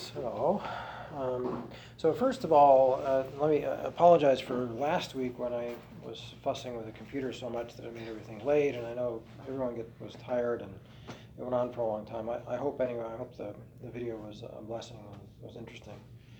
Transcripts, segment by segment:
So first of all, let me apologize for last week when I was fussing with the computer so much that it made everything late, and I know everyone was tired and it went on for a long time. I hope anyway, I hope the video was a blessing and was interesting.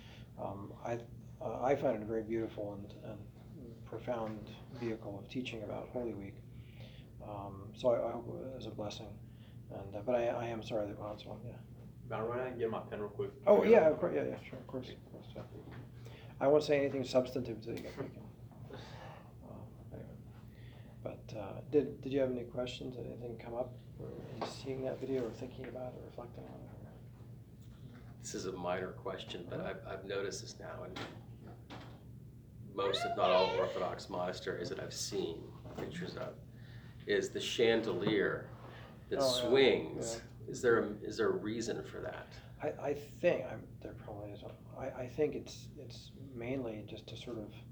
I find it a very beautiful and profound vehicle of teaching about Holy Week. So I hope it was a blessing. And but I am sorry that well, yeah. Can I run out and get my pen real quick? Oh yeah, of course, yeah, sure, of course. So, I won't say anything substantive until you get back in. Anyway. But did you have any questions? Did anything come up in seeing that video, or thinking about it, or reflecting on it? This is a minor question, but I've noticed this now in most, if not all, Orthodox monasteries that I've seen pictures of, is the chandelier that swings. Yeah. Is there a reason for that? I think there probably is. I think it's mainly just to sort of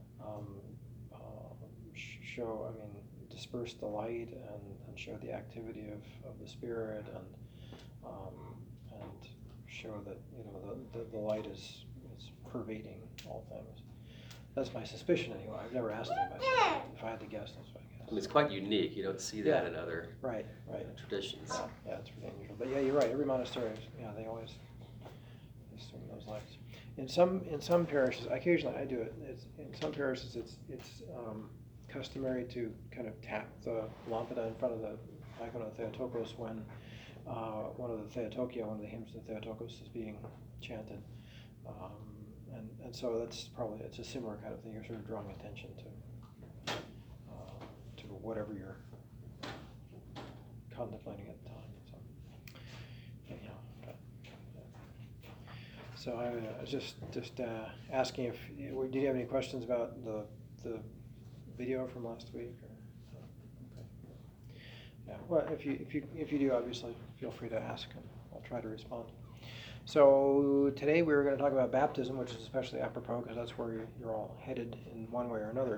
show, disperse the light and show the activity of the Spirit and show that the light is pervading all things. That's my suspicion anyway. I've never asked anybody. If I had to guess, that's what I guess. It's quite unique. You don't see that in other right. traditions. Yeah, it's pretty unusual. But yeah, you're right. Every monastery, they always swing those lights. In some parishes, occasionally I do it. In some parishes, it's customary to kind of tap the lampada in front of the icon of Theotokos when one of the Theotokia, one of the hymns of Theotokos is being chanted. And so it's a similar kind of thing. You're sort of drawing attention to whatever you're contemplating at the time. So anyhow, so I was just asking if did you have any questions about the video from last week? Or, okay. Yeah. Well, if you do, obviously feel free to ask, and I'll try to respond. So today we were going to talk about baptism, which is especially apropos because that's where you're all headed in one way or another.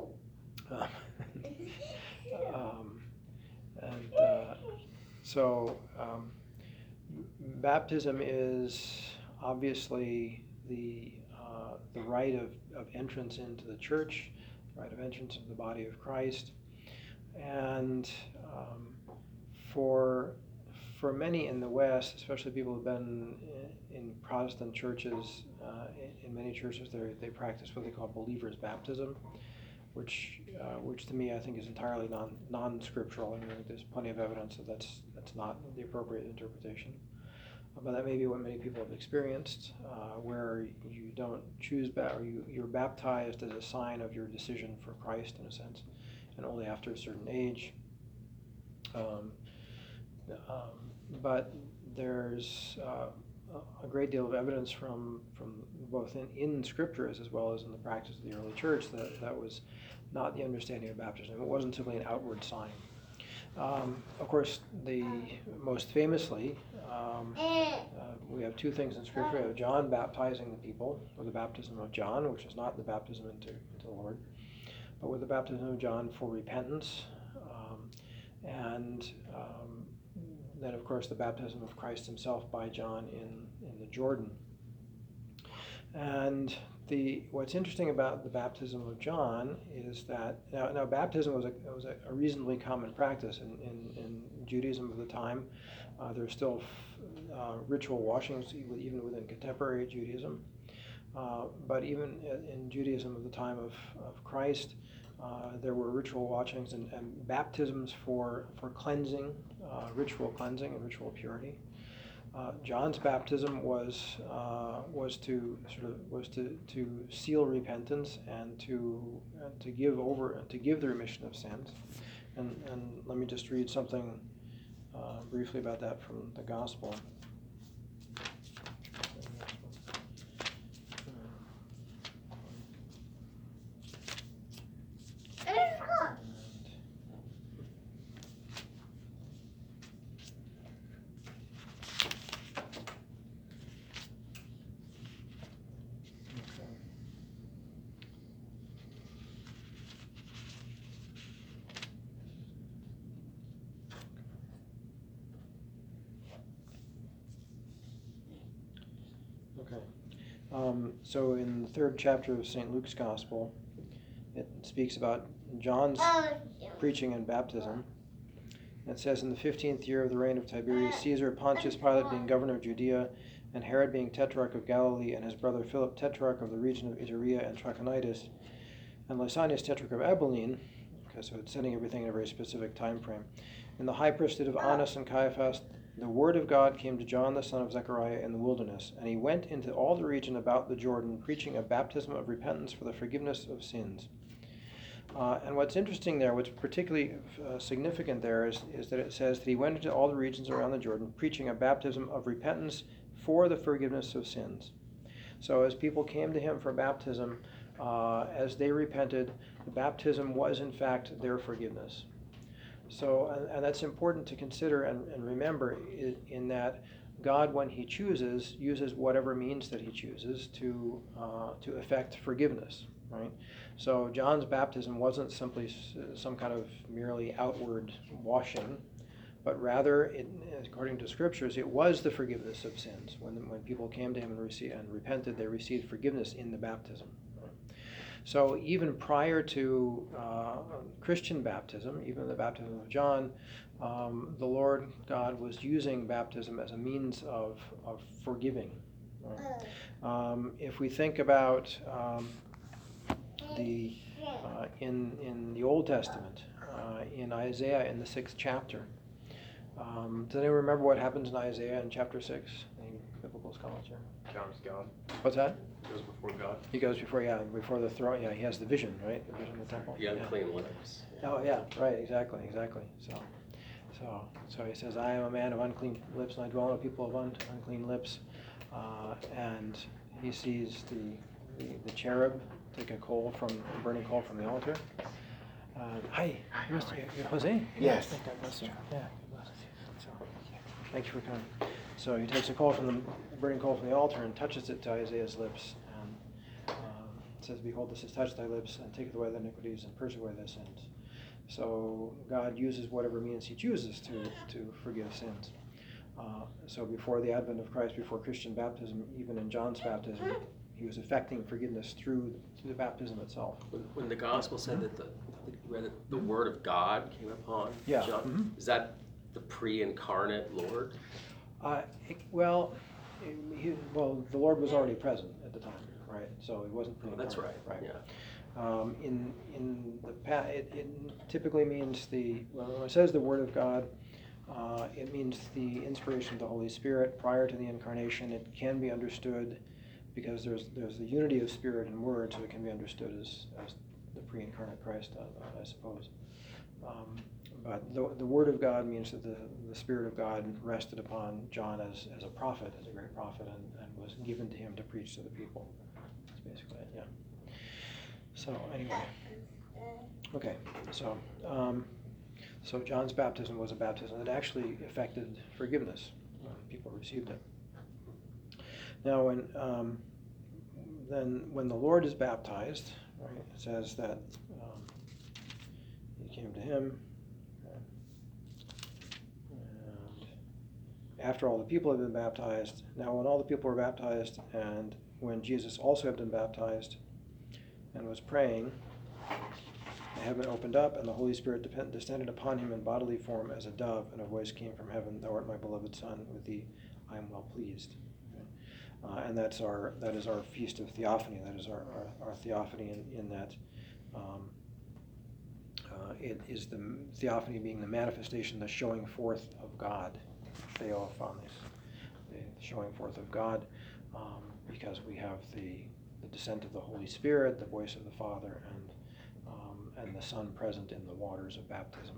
Baptism is obviously the rite of entrance into the church, the rite of entrance into the body of Christ, and for many in the West, especially people who've been in Protestant churches, in many churches they practice what they call believers' baptism, which to me I think is entirely non-scriptural. There's plenty of evidence that that's not the appropriate interpretation. But that may be what many people have experienced, where you don't choose or you're baptized as a sign of your decision for Christ in a sense, and only after a certain age. But there's a great deal of evidence from both in scriptures as well as in the practice of the early church that was not the understanding of baptism. It wasn't simply an outward sign. Of course, most famously, we have two things in scripture. We have John baptizing the people with the baptism of John, which is not the baptism into the Lord, but with the baptism of John for repentance, and then, of course, the baptism of Christ himself by John in the Jordan. And what's interesting about the baptism of John is that now baptism was a reasonably common practice in Judaism of the time. There's still ritual washings even within contemporary Judaism, but even in Judaism of the time of Christ, there were ritual washings and baptisms for cleansing, ritual cleansing and ritual purity. John's baptism was to seal repentance and to give the remission of sins. And let me just read something briefly about that from the Gospel. Okay. So in the third chapter of St. Luke's Gospel, it speaks about John's preaching and baptism. It says, in the 15th year of the reign of Tiberius Caesar, Pontius Pilate being governor of Judea, and Herod being tetrarch of Galilee, and his brother Philip tetrarch of the region of Iturea and Trachonitis, and Lysanias tetrarch of Abilene, okay, so it's setting everything in a very specific time frame. In the high priesthood of Annas and Caiaphas, the word of God came to John the son of Zechariah in the wilderness, and he went into all the region about the Jordan, preaching a baptism of repentance for the forgiveness of sins. And what's interesting there, what's particularly significant there is that it says that he went into all the regions around the Jordan, preaching a baptism of repentance for the forgiveness of sins. So as people came to him for baptism, as they repented, the baptism was in fact their forgiveness. So, and that's important to consider and remember in that God, when he chooses, uses whatever means that he chooses to effect forgiveness, right? So John's baptism wasn't simply some kind of merely outward washing, but rather, according to scriptures, it was the forgiveness of sins. When people came to him and repented, they received forgiveness in the baptism. So even prior to Christian baptism, even the baptism of John, the Lord God was using baptism as a means of forgiving. Right? If we think about in the Old Testament, in Isaiah in the 6th chapter, does anyone remember what happens in Isaiah in chapter 6? Any biblical scholars here? John's God. What's that? Goes before God. He goes before the throne. Yeah, he has the vision, right? The vision of the temple. The unclean lips. Oh, yeah, right, exactly. So he says, I am a man of unclean lips, and I dwell in a people of unclean lips. And he sees the cherub take a burning coal from the altar. Hi, you're Jose? Yes. God bless you. Yeah, God bless you. So, thank you for coming. So he takes a burning coal from the altar and touches it to Isaiah's lips. And says, behold, this has touched thy lips, and taketh away thy iniquities, and purges away thy sins. So God uses whatever means he chooses to forgive sins. So before the advent of Christ, before Christian baptism, even in John's baptism, he was effecting forgiveness through the baptism itself. When the gospel said that the word of God came upon Yeah. John, Mm-hmm. is that the pre-incarnate Lord? The Lord was already present at the time, right? So it wasn't Oh, that's right. Right. Yeah. In the past, it typically means when it says the Word of God, it means the inspiration of the Holy Spirit prior to the incarnation. It can be understood because there's the unity of Spirit and Word, so it can be understood as the pre-incarnate Christ, I suppose. But the Word of God means that the Spirit of God rested upon John as a prophet, as a great prophet, and was given to him to preach to the people. That's basically it, yeah. So anyway, okay, so John's baptism was a baptism that actually effected forgiveness when people received it. Now, when the Lord is baptized, right, it says that he came to him, and after all the people had been baptized. Now, when all the people were baptized, and when Jesus also had been baptized and was praying, the heaven opened up, and the Holy Spirit descended upon him in bodily form as a dove, and a voice came from heaven, "Thou art my beloved Son, with thee I am well pleased." And that is our feast of Theophany. That is our theophany in that it is the theophany being the manifestation, the showing forth of God, Theophanes, the showing forth of God, because we have the descent of the Holy Spirit, the voice of the Father, and the Son present in the waters of baptism.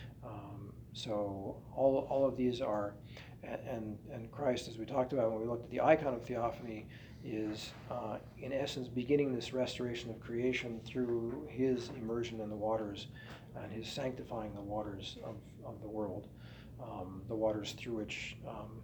So all of these are, and Christ, as we talked about when we looked at the icon of theophany, is in essence beginning this restoration of creation through his immersion in the waters and his sanctifying the waters of the world, the waters through which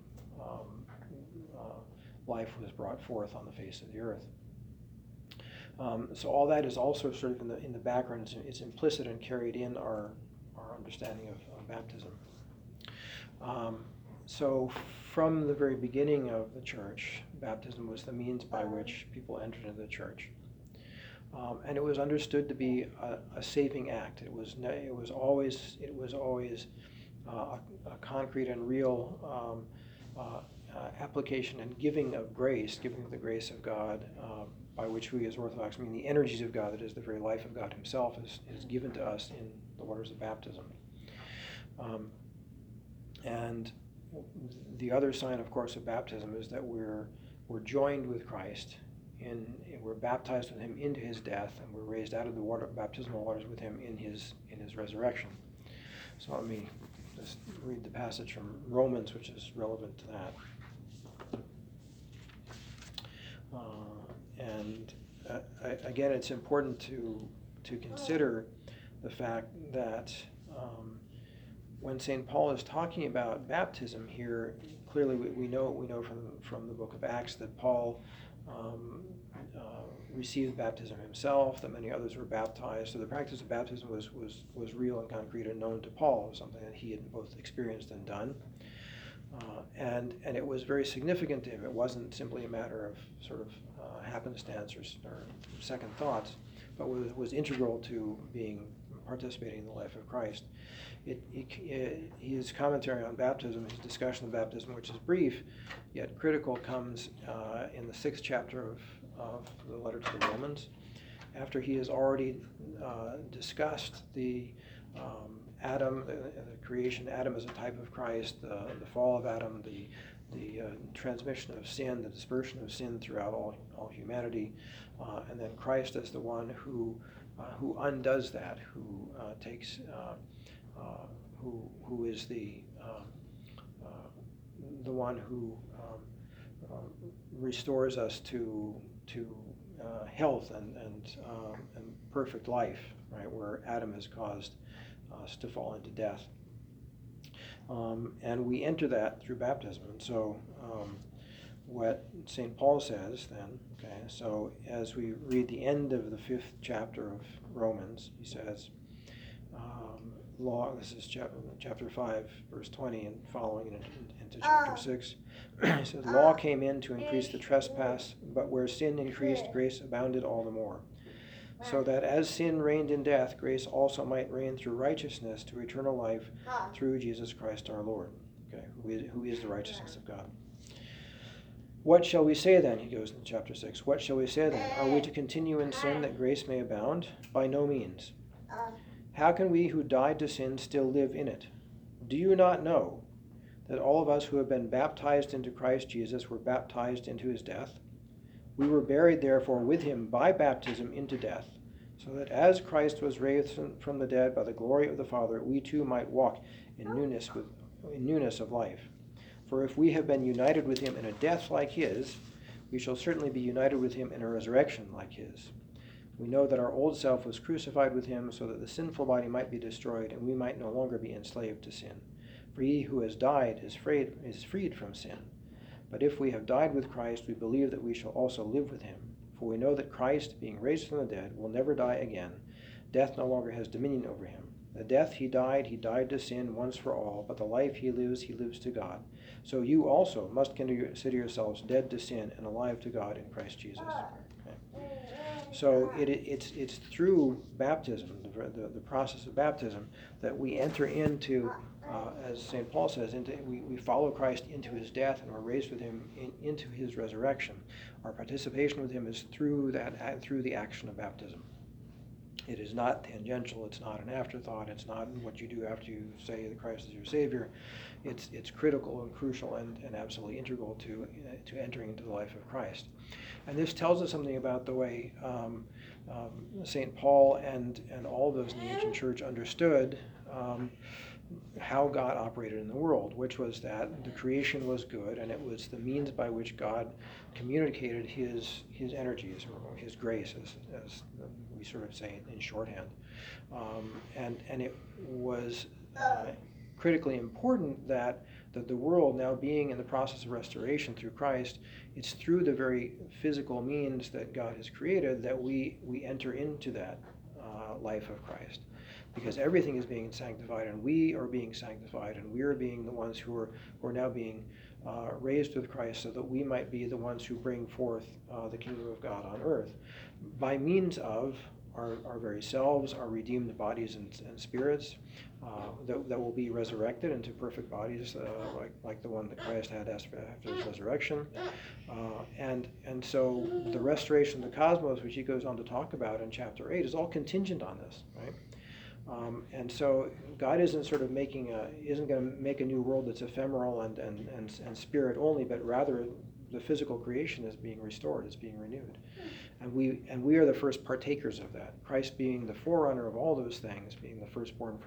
life was brought forth on the face of the earth. So all that is also sort of in the background. It's implicit and carried in our understanding of baptism. So from the very beginning of the church, baptism was the means by which people entered into the church. And it was understood to be a saving act. It was always a concrete and real application and giving of grace, giving of the grace of God, by which we as Orthodox mean the energies of God, that is the very life of God himself, is given to us in the waters of baptism. And the other sign, of course, of baptism is that we're joined with Christ, we're baptized with him into his death, and we're raised out of the baptismal waters with him in his resurrection. So let me just read the passage from Romans, which is relevant to that. Again, it's important to consider the fact that when St. Paul is talking about baptism here, clearly we know from the book of Acts that Paul received baptism himself, that many others were baptized. So the practice of baptism was real and concrete and known to Paul, something that he had both experienced and done. And it was very significant to him. It wasn't simply a matter of sort of happenstance or second thoughts, but was integral to participating in the life of Christ. His commentary on baptism, his discussion of baptism, which is brief yet critical, comes in the 6th chapter of the letter to the Romans, after he has already discussed the Adam, the creation. Adam is a type of Christ, the fall of Adam, the transmission of sin, the dispersion of sin throughout all humanity, and then Christ as the one who undoes that, who takes, who is the one who restores us to health and perfect life, right, where Adam has caused us to fall into death. And we enter that through baptism. And so what St. Paul says then, okay, so as we read the end of the 5th chapter of Romans, he says, this is chapter 5, verse 20, and following into chapter 6. He says, law came in to increase the trespass, but where sin increased, grace abounded all the more. So that as sin reigned in death, grace also might reign through righteousness to eternal life through Jesus Christ our Lord, okay, who is the righteousness of God. What shall we say then? He goes in chapter 6. What shall we say then? Are we to continue in sin that grace may abound? By no means. How can we who died to sin still live in it? Do you not know that all of us who have been baptized into Christ Jesus were baptized into his death? We were buried therefore with him by baptism into death, so that as Christ was raised from the dead by the glory of the Father, we too might walk in newness of life. For if we have been united with him in a death like his, we shall certainly be united with him in a resurrection like his. We know that our old self was crucified with him so that the sinful body might be destroyed and we might no longer be enslaved to sin. For he who has died is freed from sin. But if we have died with Christ, we believe that we shall also live with him. For we know that Christ, being raised from the dead, will never die again. Death no longer has dominion over him. The death he died to sin once for all, but the life he lives to God. So you also must consider yourselves dead to sin and alive to God in Christ Jesus. Okay. So it's through baptism, the process of baptism, that we enter into, as St. Paul says, we follow Christ into his death and we're raised with him into his resurrection. Our participation with him is through the action of baptism. It is not tangential. It's not an afterthought. It's not what you do after you say that Christ is your Savior. It's critical and crucial and absolutely integral to entering into the life of Christ. And this tells us something about the way St. Paul and all those in the ancient church understood how God operated in the world, which was that the creation was good, and it was the means by which God communicated his energies, or his grace, as we sort of say in shorthand. And it was critically important that the world, now being in the process of restoration through Christ, it's through the very physical means that God has created that we enter into that life of Christ. Because everything is being sanctified, and we are being sanctified, and we are being the ones who are now being raised with Christ so that we might be the ones who bring forth the kingdom of God on earth by means of our very selves, our redeemed bodies and spirits that will be resurrected into perfect bodies like the one that Christ had after his resurrection. And so the restoration of the cosmos, which he goes on to talk about in chapter 8, is all contingent on this, right? And so God isn't isn't going to make a new world that's ephemeral and spirit only, but rather the physical creation is being restored, it's being renewed. And we are the first partakers of that. Christ being the forerunner of all those things, being the firstborn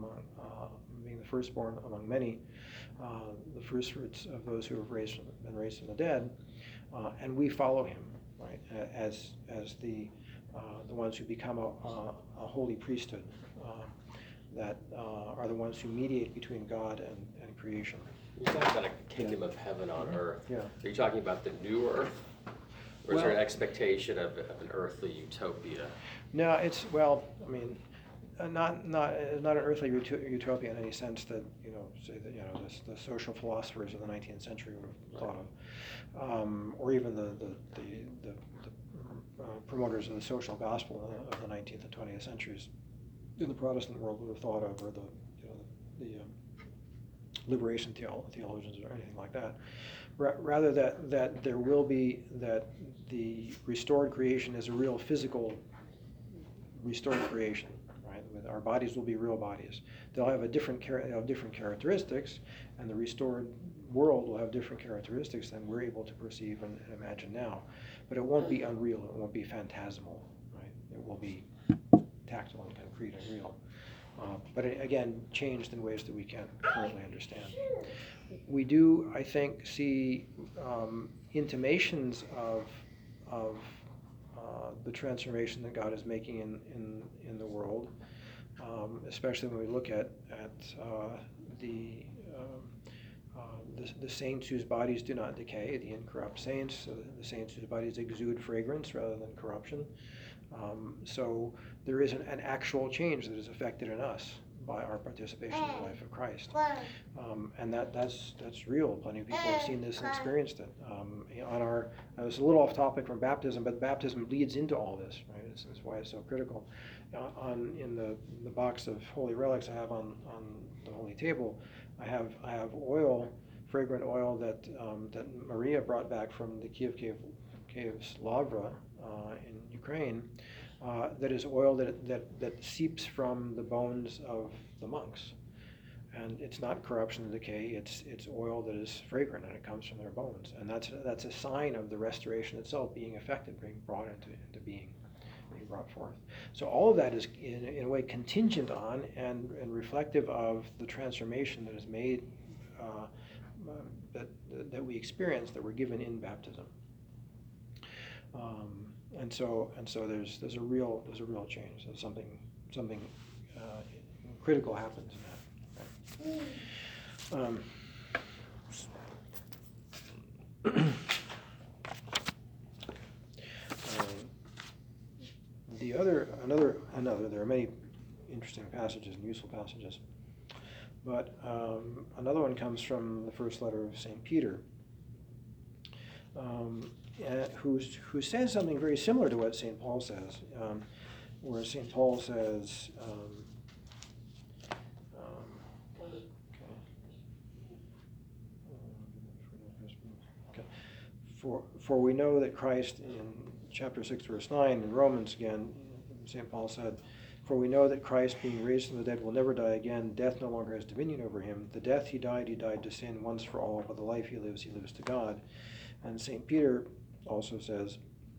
among many, the first fruits of those who have been raised from the dead, and we follow him, right, as the ones who become a holy priesthood, that are the ones who mediate between God and creation. You talk about a kingdom of heaven on earth. Yeah. Are you talking about the new earth? Or is there an expectation of an earthly utopia? No, not an earthly utopia in any sense that say that the social philosophers of the 19th century would have thought of, or even the promoters of the social gospel of the 19th and 20th centuries in the Protestant world would have thought of, or the liberation theologians or anything like that. Rather that there will be, that the restored creation is a real physical restored creation, right? Our bodies will be real bodies. They'll have different characteristics, and the restored world will have different characteristics than we're able to perceive and imagine now. But it won't be unreal. It won't be phantasmal, right? It will be tactile and concrete and real. But again, changed in ways that we can't currently understand. We do, I think, see intimations of the transformation that God is making in the world, especially when we look at the saints whose bodies do not decay, the incorrupt saints, the saints whose bodies exude fragrance rather than corruption. So there is an actual change that is affected in us by our participation in the life of Christ. And that's real. Plenty of people have seen this and experienced it. I was a little off topic from baptism, but baptism leads into all this, right? That's why it's so critical. In the box of holy relics I have on the holy table, I have oil, fragrant oil that Maria brought back from the Kiev caves Lavra in Ukraine. That is oil that seeps from the bones of the monks, and it's not corruption and decay. It's oil that is fragrant, and it comes from their bones, and that's a sign of the restoration itself being effected, being brought into being brought forth. So all of that is in a way contingent on and reflective of the transformation that is made, that we experience, that we're given in baptism. And so there's a real change. So something critical happens in that. There are many interesting passages and useful passages, but another one comes from the first letter of St. Peter, who says something very similar to what St. Paul says, where St. Paul says, For we know that Christ, in chapter 6, verse 9, in Romans again, St. Paul said, for we know that Christ, being raised from the dead, will never die again. Death no longer has dominion over him. The death he died to sin once for all, but the life he lives to God. And St. Peter also says,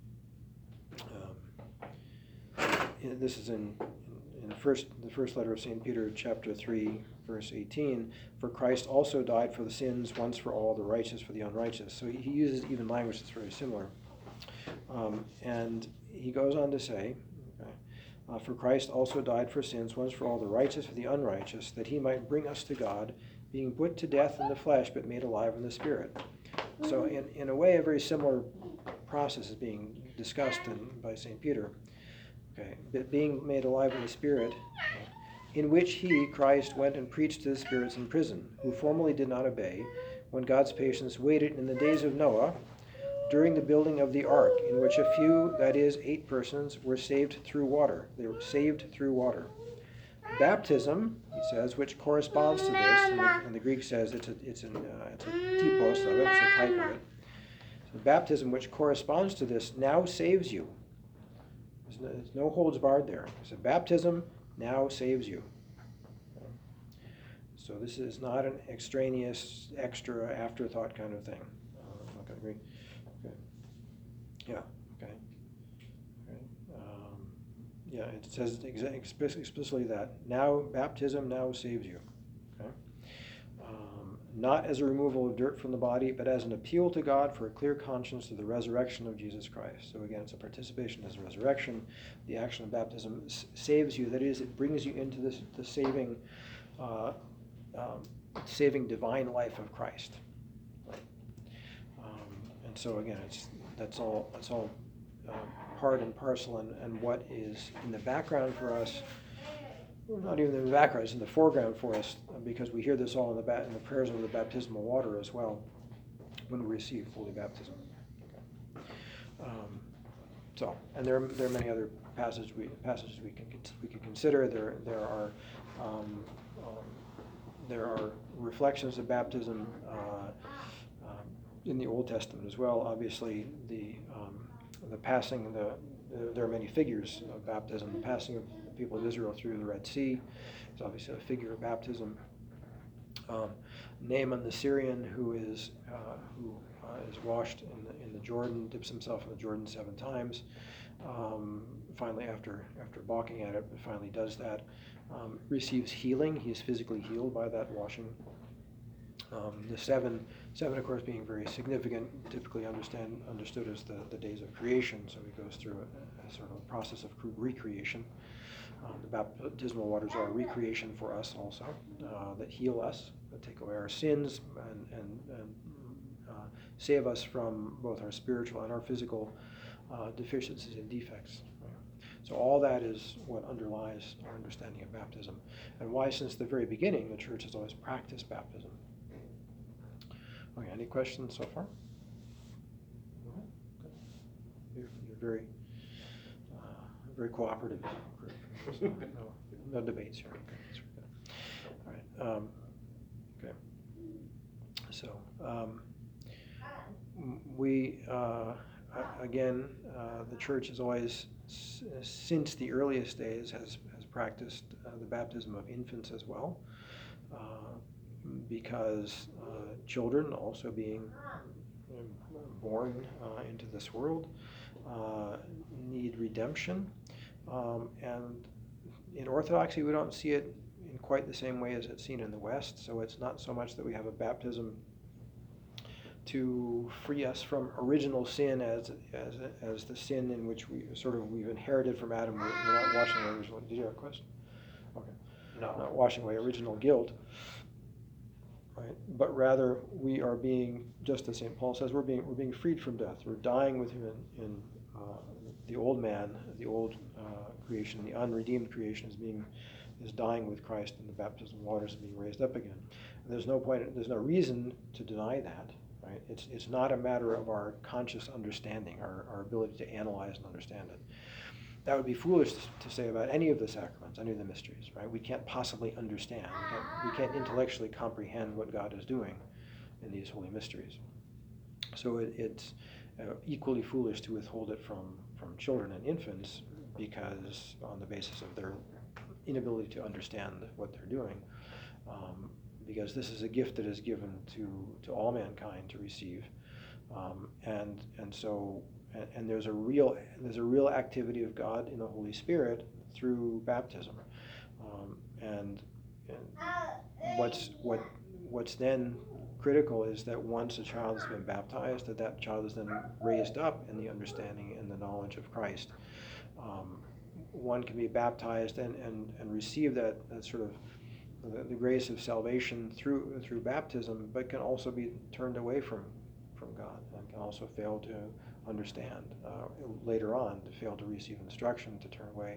this is in the first letter of St. Peter, chapter 3, verse 18, for Christ also died for the sins once for all, the righteous for the unrighteous. So he uses even language that's very similar. And he goes on to say, for Christ also died for sins once for all, the righteous for the unrighteous, that he might bring us to God, being put to death in the flesh, but made alive in the spirit. So in a way, a very similar process is being discussed by St. Peter. But being made alive in the spirit, in which he, Christ, went and preached to the spirits in prison, who formerly did not obey, when God's patience waited in the days of Noah during the building of the ark, in which a few, that is, 8 persons, were saved through water. They were saved through water. Baptism, he says, which corresponds to this, and the Greek says it's a typos of it, it's a type of it. So baptism, which corresponds to this, now saves you. There's no holds barred there. So baptism now saves you. So this is not an extraneous, extra, afterthought kind of thing. I'm not going to agree. Okay. Yeah. Okay. Yeah, it says explicitly that now baptism now saves you. Okay. Not as a removal of dirt from the body, but as an appeal to God for a clear conscience to the resurrection of Jesus Christ. So again, it's a participation in His resurrection. The action of baptism saves you. That is, it brings you into the saving, saving divine life of Christ. Right? And so again, that's all part and parcel, and what is in the background for us. Not even in the background, it's in the foreground for us, because we hear this all in the prayers over the baptismal water as well when we receive holy baptism. Okay. And there are many other passages we can consider. There are reflections of baptism in the Old Testament as well. Obviously, the passing, there are many figures of baptism. The passing of the people of Israel through the Red Sea is obviously a figure of baptism. Naaman the Syrian, who is washed in the Jordan, dips himself in the Jordan 7 times. Finally, after balking at it, finally does that. Receives healing. He is physically healed by that washing. The seven, of course, being very significant, typically understood as the days of creation. So he goes through a sort of a process of recreation. The baptismal waters are a recreation for us also, that heal us, that take away our sins, and save us from both our spiritual and our physical deficiencies and defects. So all that is what underlies our understanding of baptism, and why, since the very beginning, the Church has always practiced baptism. Okay, any questions so far? You're very, very cooperative group. So no debates here. Okay, that's good. All right. Okay. So we again, the Church has always, since the earliest days, has practiced the baptism of infants as well. Because children also being born into this world need redemption. And in Orthodoxy, we don't see it in quite the same way as it's seen in the West. So it's not so much that we have a baptism to free us from original sin as the sin in which we've inherited from Adam. We're not washing away original. Did you have a question? Okay. No. Not washing away original guilt. Right? But rather, we are being, just as St. Paul says, we're being freed from death. We're dying with him in the old man, the old creation, the unredeemed creation is dying with Christ in the baptism of waters and being raised up again. And there's no reason to deny that. Right? It's not a matter of our conscious understanding, our ability to analyze and understand it. That would be foolish to say about any of the sacraments, any of the mysteries, right? We can't possibly understand. We can't intellectually comprehend what God is doing in these holy mysteries. So it's equally foolish to withhold it from children and infants, because on the basis of their inability to understand what they're doing, because this is a gift that is given to all mankind to receive, and there's a real activity of God in the Holy Spirit through baptism, and what's then critical is that once a child has been baptized, that child is then raised up in the understanding and the knowledge of Christ. One can be baptized and receive that sort of the grace of salvation through baptism, but can also be turned away from God, and can also fail to understand later on, to fail to receive instruction, to turn away.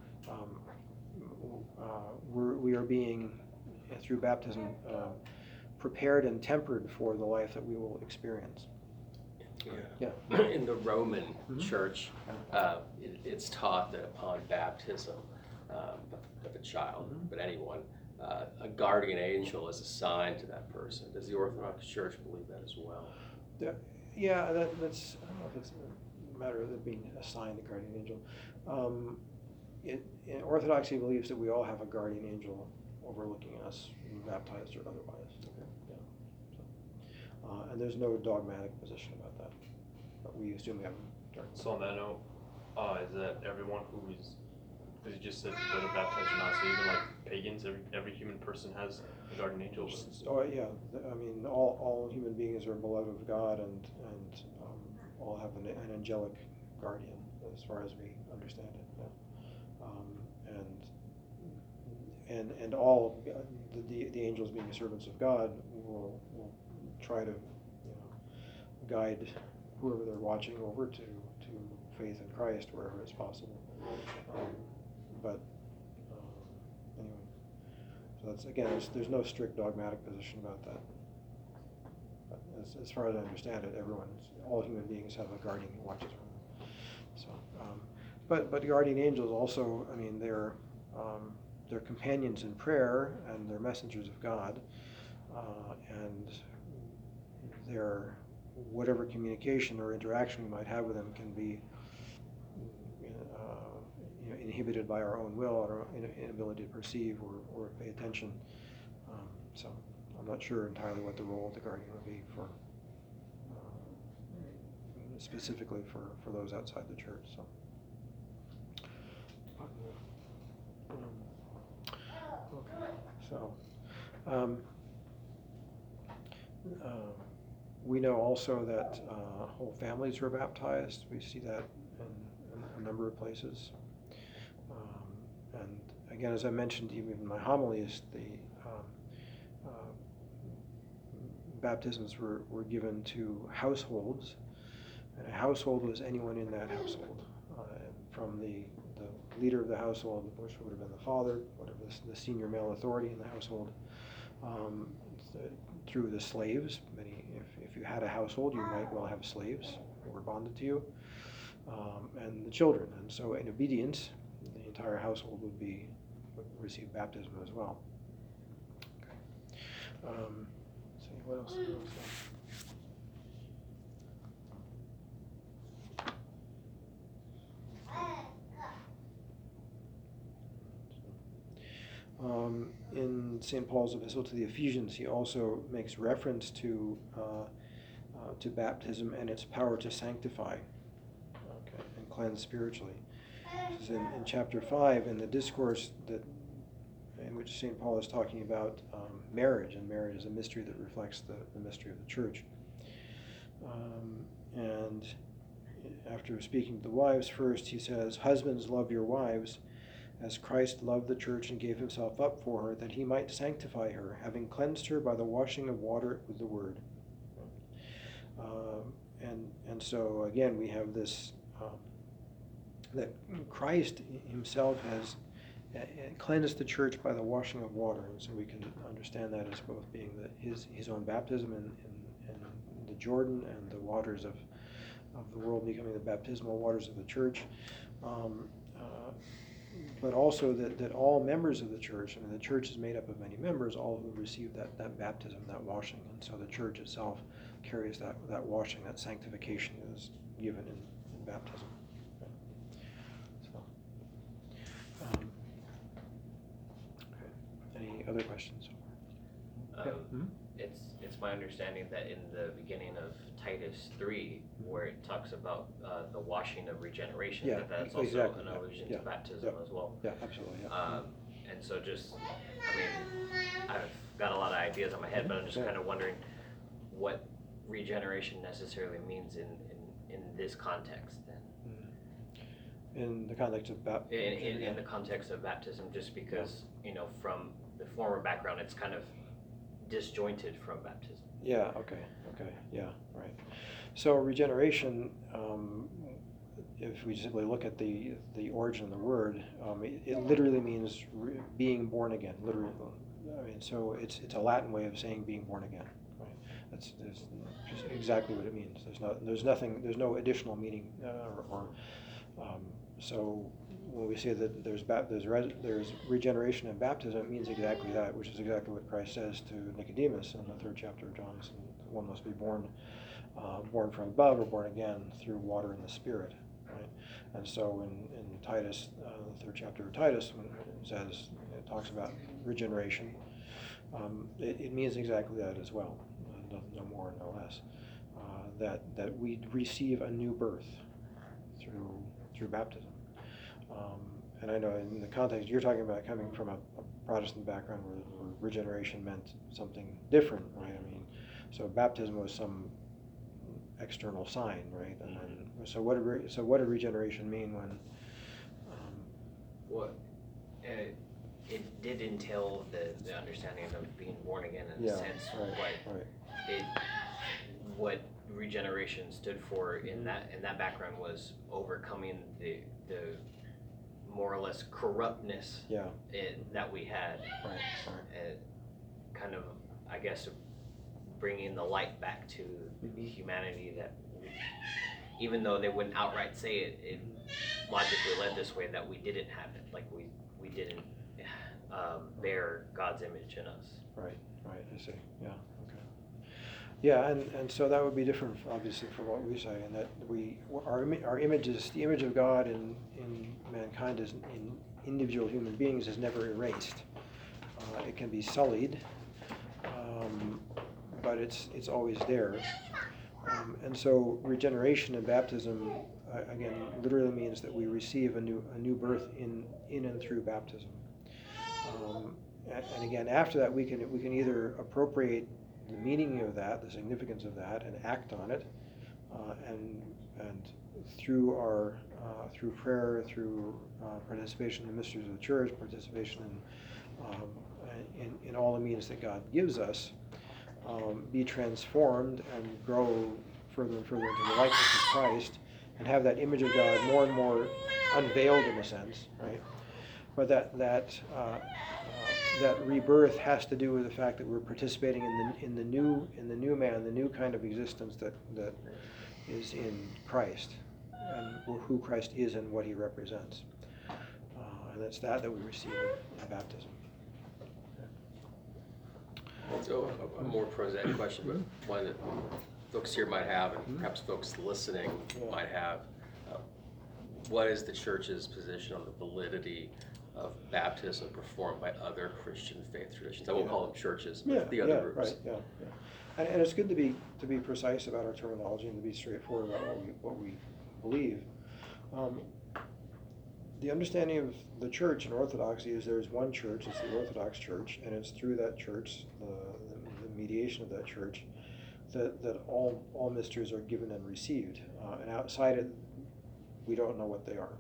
We are being, through baptism, prepared and tempered for the life that we will experience. Yeah. In the Roman Mhm. Church, it's taught that upon baptism of a child, Mhm. but anyone, a guardian angel is assigned to that person. Does the Orthodox Church believe that as well? Yeah, that's, I don't know if it's a matter of it being assigned a guardian angel. In Orthodoxy believes that we all have a guardian angel overlooking us, baptized or otherwise. Yeah. So, and there's no dogmatic position about that, but we assume we have a guardian. So on that note, is that everyone who is, because you just said whether baptized or not, so even like pagans, every human person has a guardian angel? Oh, yeah, I mean, all human beings are beloved of God and all have an angelic guardian, as far as we understand it. Yeah. And all the angels, being servants of God, will try to guide whoever they're watching over to faith in Christ wherever it's possible. But anyway, so that's, again, there's no strict dogmatic position about that. But as far as I understand it, all human beings have a guardian who watches over them. So, but guardian angels also, I mean, they're companions in prayer and they're messengers of God, and their whatever communication or interaction we might have with them can be inhibited by our own will or our inability to perceive or pay attention. So I'm not sure entirely what the role of the guardian would be for specifically for those outside the church. So. Okay. So. We know also that whole families were baptized. We see that in a number of places. And again, as I mentioned even in my homilies, the baptisms were given to households, and a household was anyone in that household, from the leader of the household, which would have been the father, whatever the senior male authority in the household, through the slaves. If you had a household, you might well have slaves who were bonded to you, and the children. And so in obedience, the entire household would receive baptism as well. Okay. Let's see, what else? In St. Paul's epistle to the Ephesians, he also makes reference to baptism and its power to sanctify, and cleanse spiritually. This is in chapter 5, in the discourse in which St. Paul is talking about marriage, and marriage is a mystery that reflects the mystery of the church. And after speaking to the wives first, he says, "Husbands, love your wives, as Christ loved the church and gave himself up for her, that he might sanctify her, having cleansed her by the washing of water with the word." And so again, we have this, that Christ himself has cleansed the church by the washing of water, and so we can understand that as both being his own baptism in the Jordan, and the waters of the world becoming the baptismal waters of the church. But also that all members of the church, I mean, the church is made up of many members, all who receive that baptism, that washing, and so the church itself carries that washing, that sanctification that is given in baptism. So, okay. Any other questions? It's my understanding that in the beginning of Titus 3, where it talks about the washing of regeneration, that's also exactly. an allusion to baptism as well. Yeah, absolutely. Yeah. And so I've got a lot of ideas in my head, but I'm just kind of wondering what regeneration necessarily means in this context then. In the context of baptism? In the context of baptism, just because, from the former background, it's kind of disjointed from baptism. Yeah, okay, yeah, right. So regeneration, if we simply look at the origin of the word, it literally means being born again, literally I mean, so it's a Latin way of saying being born again, right? That's just exactly what it means. There's no additional meaning, so when we say that there's regeneration and baptism, it means exactly that, which is exactly what Christ says to Nicodemus in the 3rd chapter of John. One must be born from above or born again through water and the Spirit, right? And so in Titus, the 3rd chapter of Titus, when it talks about regeneration, it means exactly that as well, no more, no less. That we receive a new birth through baptism. And I know in the context you're talking about, coming from a Protestant background where regeneration meant something different, right? I mean, so baptism was some external sign, right? And then, so what did regeneration mean when? What it did entail the understanding of being born again in a sense, what regeneration stood for in that background was overcoming the more or less corruptness that we had, kind of, I guess, bringing the light back to humanity, that even though they wouldn't outright say it, it logically led this way, that we didn't have it, like we didn't bear God's image in us. Right, I see, yeah, okay. Yeah, and so that would be different, obviously, from what we say, in that our images, the image of God in mankind, is in individual human beings, is never erased. It can be sullied, but it's always there. And so regeneration and baptism, again, literally means that we receive a new birth in and through baptism. And again, after that, we can either appropriate the meaning of that, the significance of that, and act on it, and through prayer, through participation in the mysteries of the church, participation in all the means that God gives us, be transformed and grow further and further into the likeness of Christ, and have that image of God more and more unveiled, in a sense, right? But that rebirth has to do with the fact that we're participating in the new man, the new kind of existence that is in Christ, and who Christ is and what he represents. And it's that we receive in baptism. So a more prosaic question, but one that folks here might have, and perhaps folks listening might have. What is the church's position on the validity of baptism performed by other Christian faith traditions? I won't call them churches, but the other groups. Right, yeah. And it's good to be precise about our terminology and to be straightforward about what we believe. The understanding of the church in Orthodoxy is there's one church, it's the Orthodox Church, and it's through that church, the mediation of that church, that all mysteries are given and received. And outside it, we don't know what they are.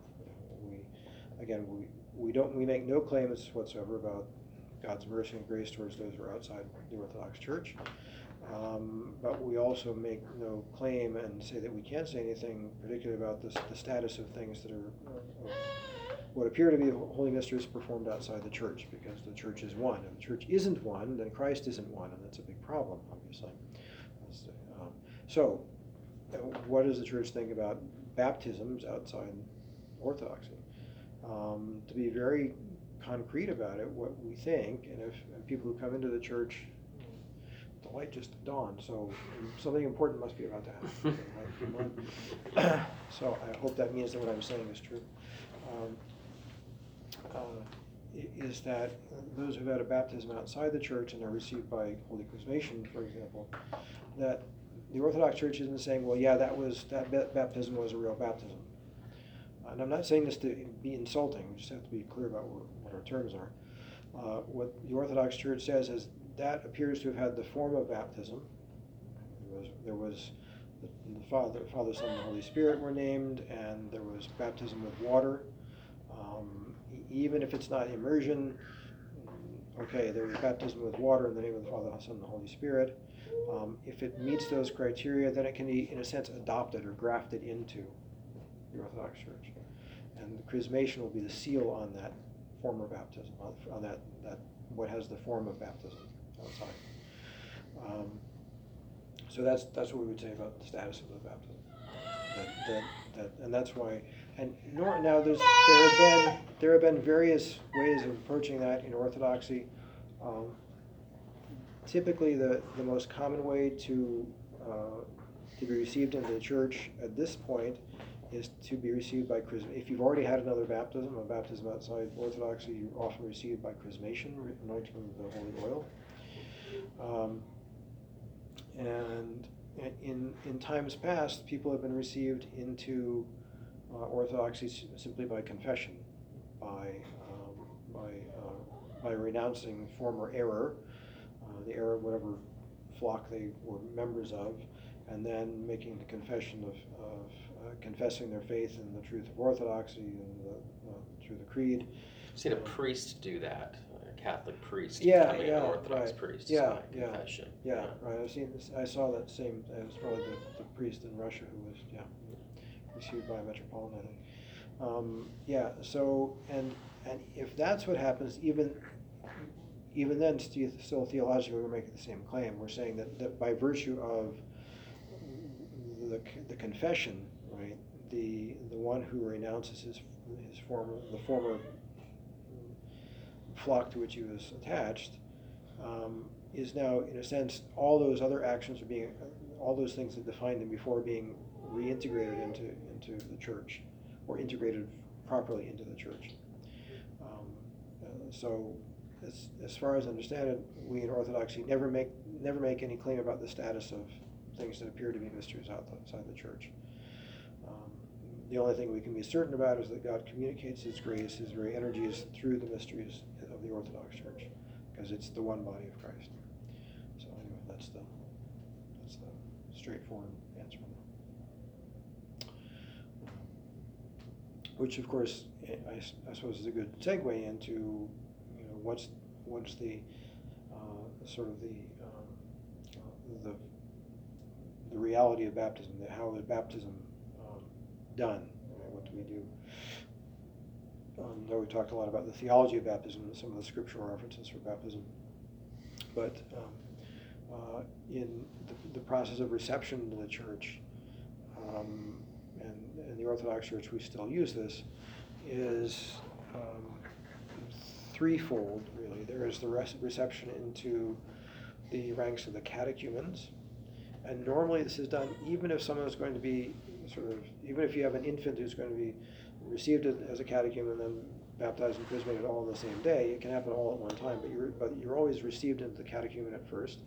We make no claims whatsoever about God's mercy and grace towards those who are outside the Orthodox Church. But we also make no claim and say that we can't say anything particularly about the status of things that are what appear to be holy mysteries performed outside the church, because the church is one. If the church isn't one, then Christ isn't one, and that's a big problem, obviously. So, what does the church think about baptisms outside Orthodoxy? To be very concrete about it, what we think, and if people who come into the church, the light just dawned, so something important must be about to happen. So I hope that means that what I'm saying is true. Is that those who've had a baptism outside the church and are received by Holy Chrismation, for example, that the Orthodox Church isn't saying, well, yeah, that baptism was a real baptism. And I'm not saying this to be insulting, we just have to be clear about what our terms are. What the Orthodox Church says is that appears to have had the form of baptism. There was the Father, Son, and the Holy Spirit were named, and there was baptism with water. Even if it's not immersion, okay, there was baptism with water in the name of the Father, Son, and the Holy Spirit. If it meets those criteria, then it can be, in a sense, adopted or grafted into the Orthodox Church. And the chrismation will be the seal on that former baptism, on that what has the form of baptism outside. So that's what we would say about the status of the baptism. And that's why. And now there have been various ways of approaching that in Orthodoxy. Typically, the most common way to be received into the church at this point is to be received by chrism. If you've already had another baptism, a baptism outside Orthodoxy, you're often received by chrismation, anointing with the holy oil. And in times past, people have been received into Orthodoxy simply by confession, by renouncing former error, the error of whatever flock they were members of, and then making the confession of confessing their faith in the truth of Orthodoxy and through the creed. I've seen a priest do that, a Catholic priest becoming an Orthodox right. priest, Yeah, confession. Yeah, right. I've seen this. I saw that same. It was probably the priest in Russia who was received by a metropolitan, I think. So and if that's what happens, even then, still theologically, we're making the same claim. We're saying that by virtue of the confession, right, the one who renounces his former flock to which he was attached, is now, in a sense, all those other actions all those things that defined him before being reintegrated into the church, or integrated properly into the church. So, as far as I understand it, we in Orthodoxy never make any claim about the status of things that appear to be mysteries outside the church. The only thing we can be certain about is that God communicates His grace, His very energies through the mysteries of the Orthodox Church, because it's the one body of Christ. So anyway, that's the straightforward answer on that. Which, of course, I suppose is a good segue into, once the sort of the reality of baptism, how is baptism done? What do we do? Though we talked a lot about the theology of baptism and some of the scriptural references for baptism, but in the process of reception into the church, and in the Orthodox Church we still use this, is threefold, really. There is the reception into the ranks of the catechumens, and normally this is done even if someone is going to be even if you have an infant who's going to be received as a catechumen and then baptized and chrismated all on the same day. It can happen all at one time, but you're always received into the catechumenate first.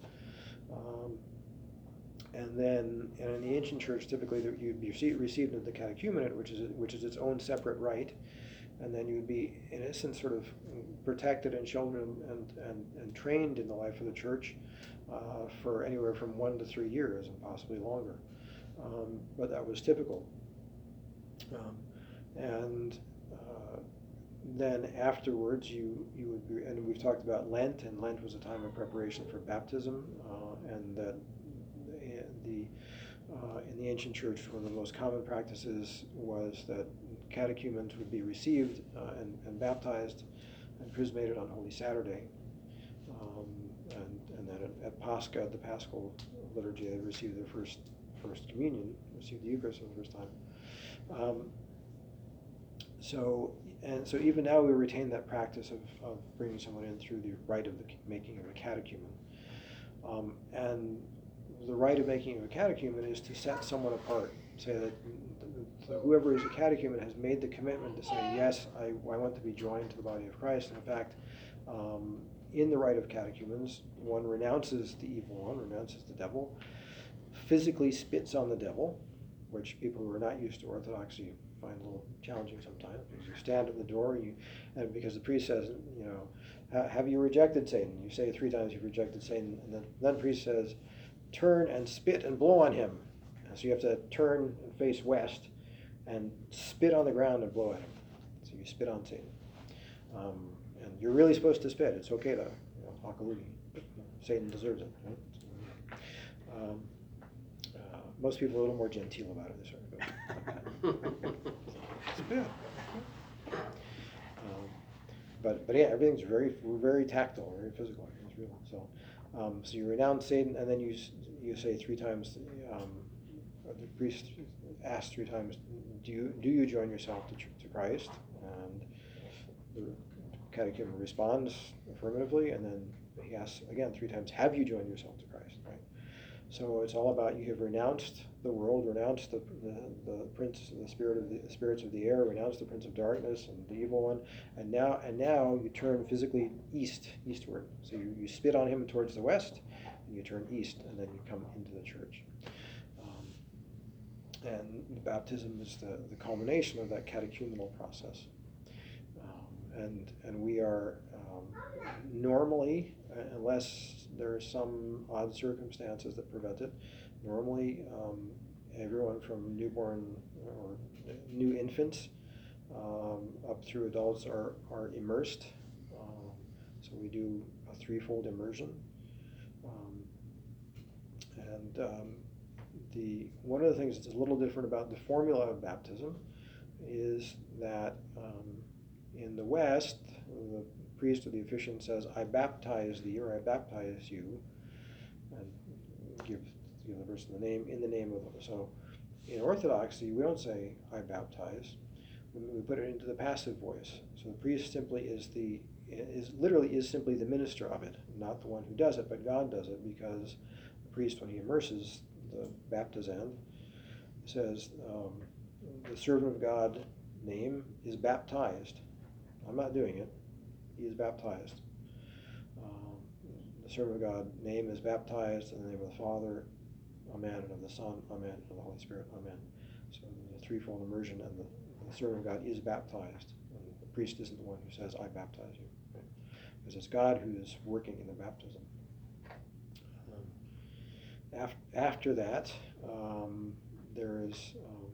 And in the ancient church, typically you'd be received into the catechumenate, which is its own separate rite, and then you would be, in essence, sort of protected and sheltered and trained in the life of the church for anywhere from 1 to 3 years, and possibly longer. But that was typical. Then afterwards, you would be, and we've talked about Lent, and Lent was a time of preparation for baptism, and that in the ancient church, one of the most common practices was that catechumens would be received and baptized and chrismated on Holy Saturday, and then at Pascha, the Paschal liturgy, they received their first communion, received the Eucharist for the first time. So even now we retain that practice of bringing someone in through the rite of the making of a catechumen. And the rite of making of a catechumen is to set someone apart, say that whoever is a catechumen has made the commitment to say, yes, I want to be joined to the body of Christ. And in fact, in the rite of catechumens, one renounces the evil one, renounces the devil, physically spits on the devil, which people who are not used to Orthodoxy find a little challenging sometimes, because you stand at the door, and because the priest says, have you rejected Satan? You say 3 times you've rejected Satan, and then the priest says, turn and spit and blow on him. And so you have to turn and face west and spit on the ground and blow at him. So you spit on Satan. And you're really supposed to spit. It's okay though. Hakalugi. Satan deserves it. Right? Most people are a little more genteel about it. Spit. but yeah, everything's we're very tactile, very physical. It's real. So you renounce Satan, and then you say 3 times. The priest asks 3 times, do you join yourself to Christ? And the catechumen responds affirmatively, and then he asks again 3 times, have you joined yourself to Christ? Right. So it's all about, you have renounced the world, renounced the prince, the spirits of the air, renounced the prince of darkness and the evil one, and now you turn physically eastward. So you spit on him towards the west, and you turn east, and then you come into the church. And baptism is the culmination of that catechumenal process. And we are normally, unless there are some odd circumstances that prevent it, normally everyone from newborn or new infants up through adults are immersed. So we do a 3-fold immersion. One of the things that's a little different about the formula of baptism is that in the West, the priest or the officiant says, I baptize thee, or I baptize you, and give the person the name, in the name of. So in Orthodoxy, we don't say, I baptize. We put it into the passive voice. So the priest simply is simply the minister of it, not the one who does it, but God does it, because the priest, when he immerses the baptizand, says, the servant of God name is baptized. I'm not doing it. He is baptized. The servant of God name is baptized in the name of the Father, Amen, and of the Son, Amen, and of the Holy Spirit, Amen. So the 3-fold immersion, and the servant of God is baptized. And the priest isn't the one who says, I baptize you. Right? Because it's God who is working in the baptism. After that, there is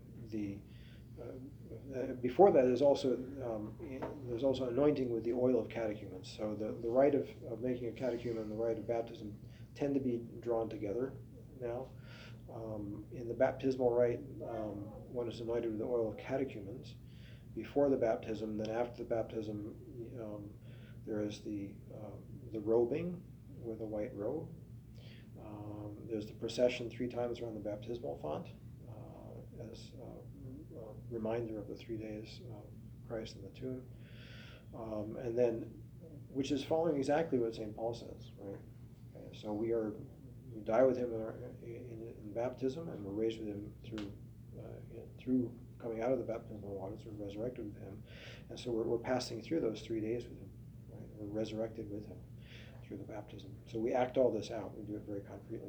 before that, there's also anointing with the oil of catechumens. So the rite of making a catechumen and the rite of baptism tend to be drawn together now. In the baptismal rite, one is anointed with the oil of catechumens before the baptism. Then after the baptism, there is the robing with a white robe. There's the procession 3 times around the baptismal font as a reminder of the 3 days of Christ in the tomb. And then, which is following exactly what St. Paul says, right? Okay, so we die with him in baptism, and we're raised with him through coming out of the baptismal waters. We're resurrected with him. And so we're passing through those 3 days with him, right? We're resurrected with him through the baptism. So we act all this out. We do it very concretely.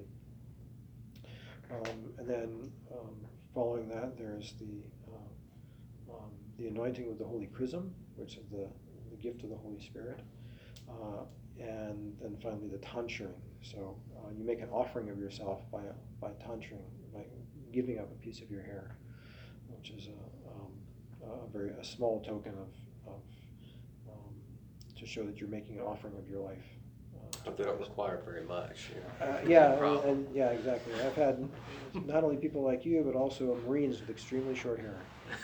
And then following that, there's the anointing with the Holy Chrism, which is the gift of the Holy Spirit. And then finally the tonsure. So you make an offering of yourself by tonsuring, by giving up a piece of your hair, which is a small token of to show that you're making an offering of your life. But they don't require very much. Yeah, exactly. I've had not only people like you, but also Marines with extremely short hair.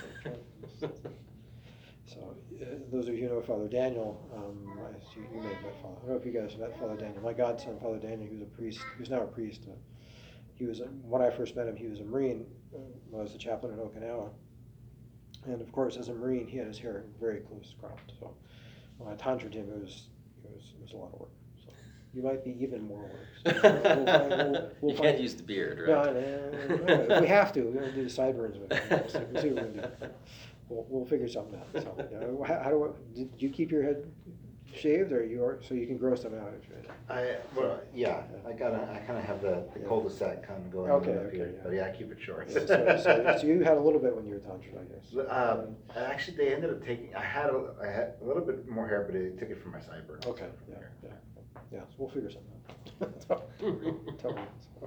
So those of you who know Father Daniel, you may have met Father. I don't know if you guys met Father Daniel. My godson, Father Daniel, he was a priest. He was now a priest. When I first met him, he was a Marine. I was the chaplain in Okinawa. And of course, as a Marine, he had his hair very close cropped. So when I tonsured him, it was a lot of work. You might be even more work. You can't use the beard, right? No, if we have to, we're going to do the sideburns with it. We'll see what we're going to do. We'll figure something out. So, did you keep your head shaved, or so you can grow some out? I kind of have the cul-de-sac kind of going Okay, up here, yeah. but yeah, I keep it short. So you had a little bit when you were tonsured, I guess. Actually, they ended up taking. I had a little bit more hair, but they took it from my sideburns. Okay, yeah. So we'll figure something out. Totally.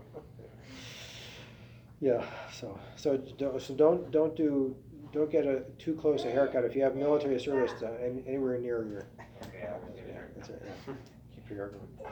Yeah. So don't get too close a haircut if you have military service anywhere near your. Yeah, that's it. Yeah. Keep your hair going.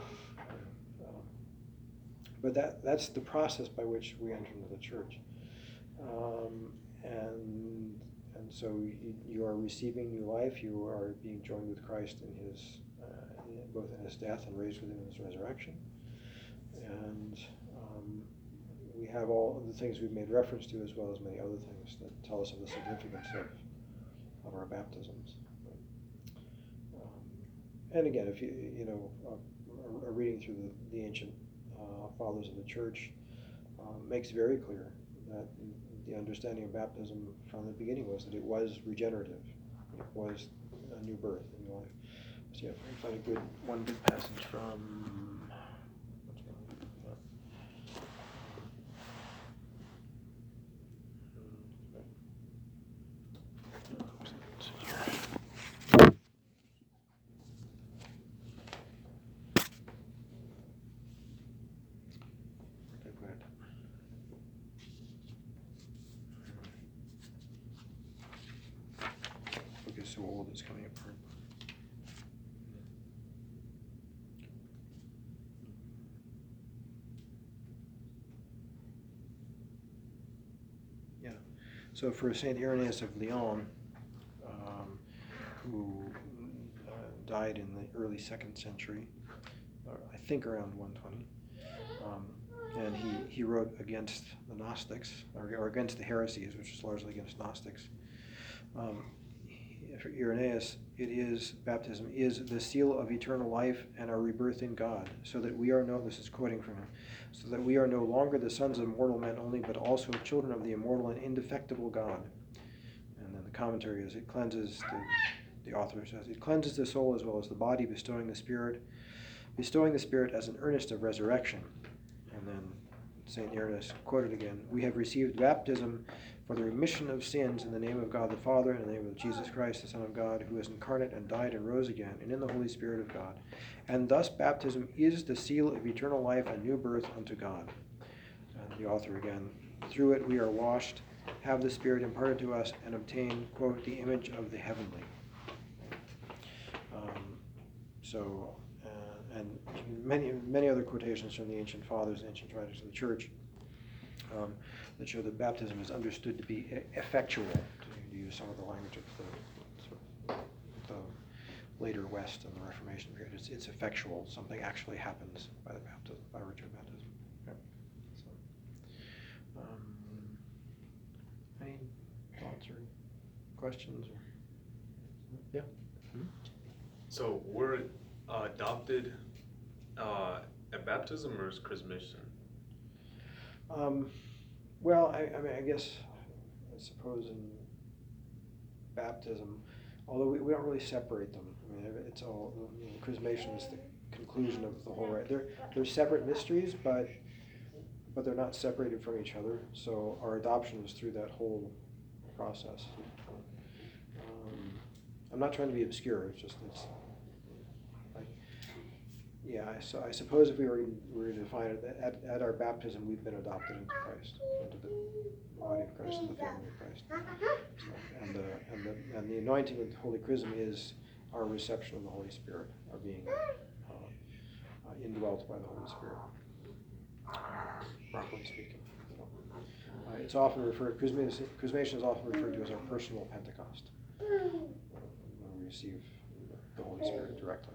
But that's the process by which we enter into the church, and so you are receiving new life. You are being joined with Christ in his, both in his death and raised with him in his resurrection. And we have all the things we've made reference to, as well as many other things that tell us of the significance of our baptisms. And again, if you know, are reading through the ancient fathers of the church, makes very clear that the understanding of baptism from the beginning was that it was regenerative. It was a new birth, a new life. So yeah, if I find one good passage from. Okay, so old is coming apart. Yeah. So for Saint Irenaeus of Lyon, who died in the early 2nd century, or I think around 120, and he wrote against the Gnostics, or against the heresies, which is largely against Gnostics. For Irenaeus, baptism is the seal of eternal life and our rebirth in God, so that we are this is quoting from him, so that we are no longer the sons of mortal men only, but also children of the immortal and indefectible God. And then the commentary is, it cleanses, the author says, it cleanses the soul as well as the body, bestowing the Spirit as an earnest of resurrection. And then St. Irenaeus quoted again, we have received baptism for the remission of sins in the name of God the Father, in the name of Jesus Christ, the Son of God, who is incarnate and died and rose again, and in the Holy Spirit of God. And thus baptism is the seal of eternal life and new birth unto God. And the author again, through it we are washed, have the Spirit imparted to us, and obtain, quote, the image of the heavenly. And many other quotations from the ancient fathers, ancient writers of the church, that show that baptism is understood to be effectual, to use some of the language of the later West and the Reformation period. It's effectual. Something actually happens by virtue of baptism. Okay. So, any thoughts or questions? Yeah. Mm-hmm. So we're adopted at baptism, or is chrismation? Well, I mean, I suppose in baptism, although we don't really separate them. I mean, it's all, chrismation is the conclusion of the whole rite. They're separate mysteries, but they're not separated from each other. So our adoption is through that whole process. I'm not trying to be obscure. So I suppose if we were to define it, at our baptism, we've been adopted into Christ, into the body of Christ, and the family of Christ. So, and the anointing of the Holy Chrism is our reception of the Holy Spirit, our being indwelt by the Holy Spirit, properly speaking. So, it's often chrismation is often referred to as our personal Pentecost, when we receive the Holy Spirit directly.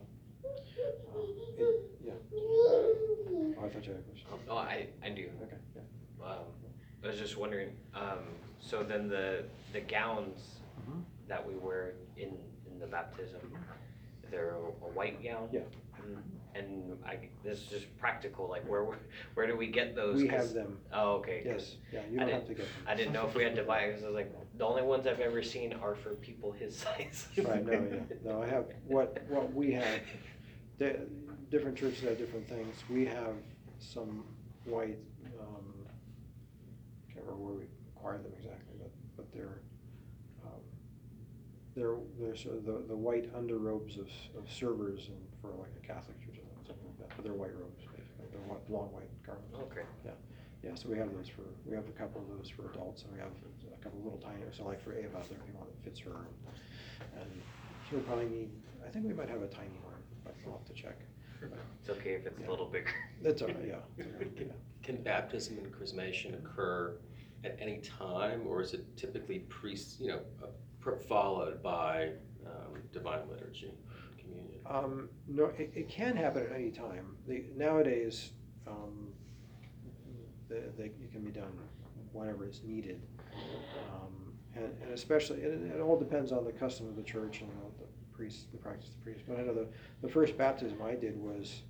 Yeah. I thought you had a question. Oh, I do. Okay. Yeah. I was just wondering, so then the gowns Mm-hmm. that we wear in the baptism, they're a white gown? Yeah. And this is just practical, like where do we get those? We have them. Oh, okay. Yes. Yeah. You don't have to get them. I didn't know if we had to buy it, because I was like, the only ones I've ever seen are for people his size. Right. No. Yeah. No. I have what we have. Different churches have different things. We have some white. Can't remember where we acquired them exactly, but they're sort of the white underrobes of servers, and for like a Catholic church or something like that. But they're white robes, basically. They're long white garments. Okay. Yeah. So we have a couple of those for adults, and we have a couple of little tiny. So like for Ava, there be one that fits her, and she'll probably need. I think we might have a tiny one, but we'll have to check. It's okay if it's a little bigger. That's all right. Yeah. It's all right, yeah. Can baptism and chrismation occur at any time, or is it typically followed by divine liturgy, communion? No, it can happen at any time. Nowadays, it can be done whenever it's needed. And especially, it all depends on the custom of the church and the practice of the priest. But I know the first baptism I did was,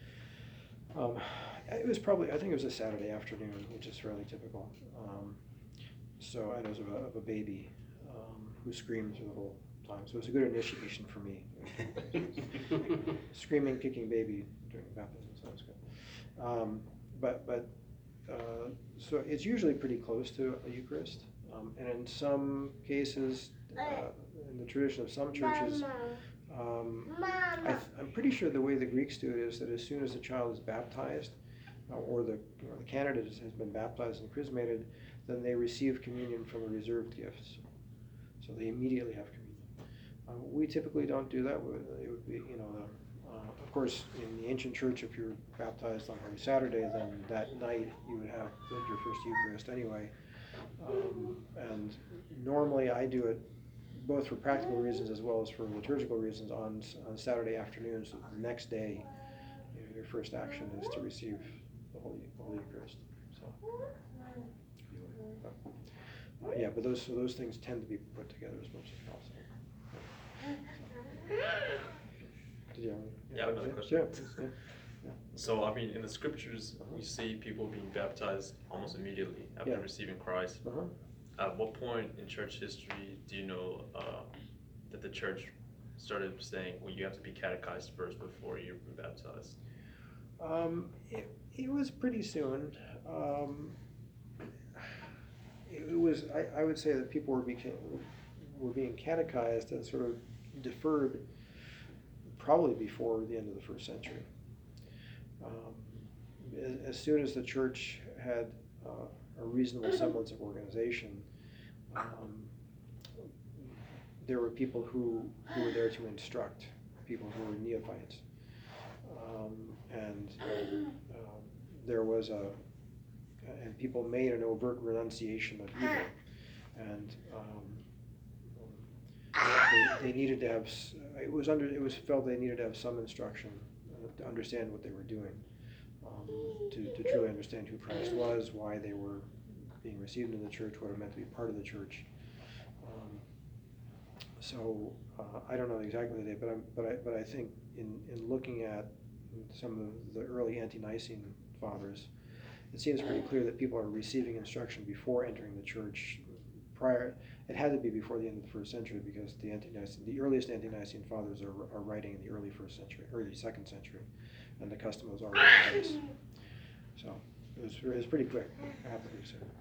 it was probably, I think it was a Saturday afternoon, which is fairly typical. So I know it was of a baby who screamed through the whole time. So it was a good initiation for me. Screaming, kicking baby during baptism, so that was good. So it's usually pretty close to a Eucharist. And in some cases, in the tradition of some churches, I'm pretty sure the way the Greeks do it is that as soon as the child is baptized, or the candidate has been baptized and chrismated, then they receive communion from a reserved gift. So they immediately have communion. We typically don't do that. It would be, of course, in the ancient church, if you're baptized on Holy Saturday, then that night you would have your first Eucharist anyway. And normally I do it both for practical reasons as well as for liturgical reasons on Saturday afternoons. The next day, your first action is to receive the Holy Eucharist. So, but those things tend to be put together as much as possible. Did you have another question? Yeah, please, yeah. So, I mean, in the scriptures, we see people being baptized almost immediately after receiving Christ. Uh-huh. At what point in church history do you know that the church started saying, well, you have to be catechized first before you're baptized? It was pretty soon. It was, I would say that people were being catechized and sort of deferred probably before the end of the first century. As soon as the church had a reasonable semblance of organization, there were people who were there to instruct people who were neophytes. There was and people made an overt renunciation of evil, and they needed to have. It was felt they needed to have some instruction to understand what they were doing, to truly understand who Christ was, why they were being received in the church, what it meant to be part of the church. I don't know exactly the date, but I think in looking at some of the early ante-Nicene fathers, it seems pretty clear that people are receiving instruction before entering the church. It had to be before the end of the first century, because the earliest ante-Nicene fathers are writing in the early first century, early second century, and the custom was already in place. So it was pretty quick. It happened pretty soon.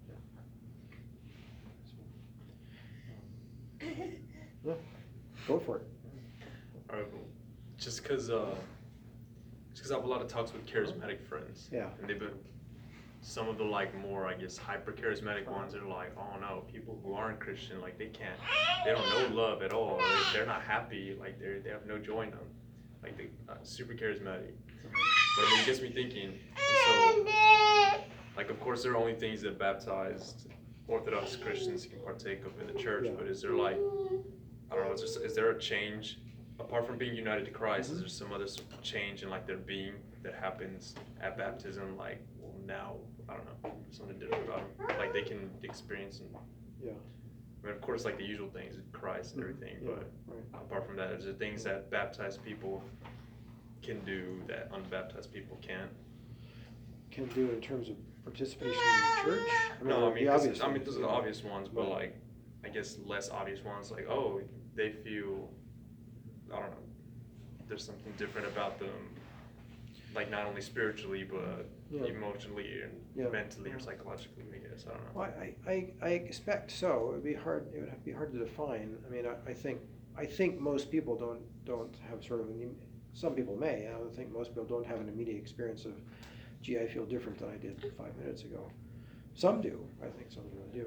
Yeah, go for it. All right, well, just because I have a lot of talks with charismatic friends. Yeah. And they've been, some of the more, I guess, hyper charismatic ones are like, oh no, people who aren't Christian, they don't know love at all. They're not happy, they have no joy in them. They super charismatic. But it gets me thinking, so, of course there are only things that baptized Orthodox Christians can partake of in the church, but is there I don't know, is there a change, apart from being united to Christ, is there some other change in their being that happens at baptism, now, I don't know, something different about them, they can experience and, I mean, of course, the usual things, Christ and everything, but apart from that, is there things that baptized people can do that unbaptized people can't? Can do in terms of participation in the church? No, I mean, those are the yeah. obvious ones, but I guess less obvious ones, they feel, I don't know, there's something different about them, not only spiritually, but emotionally and mentally or psychologically, I guess, I don't know. Well, I expect so. It would be hard to define. I mean, I think most people don't have sort of some people may. I think most people don't have an immediate experience of, gee, I feel different than I did 5 minutes ago. Some do. I think some really do.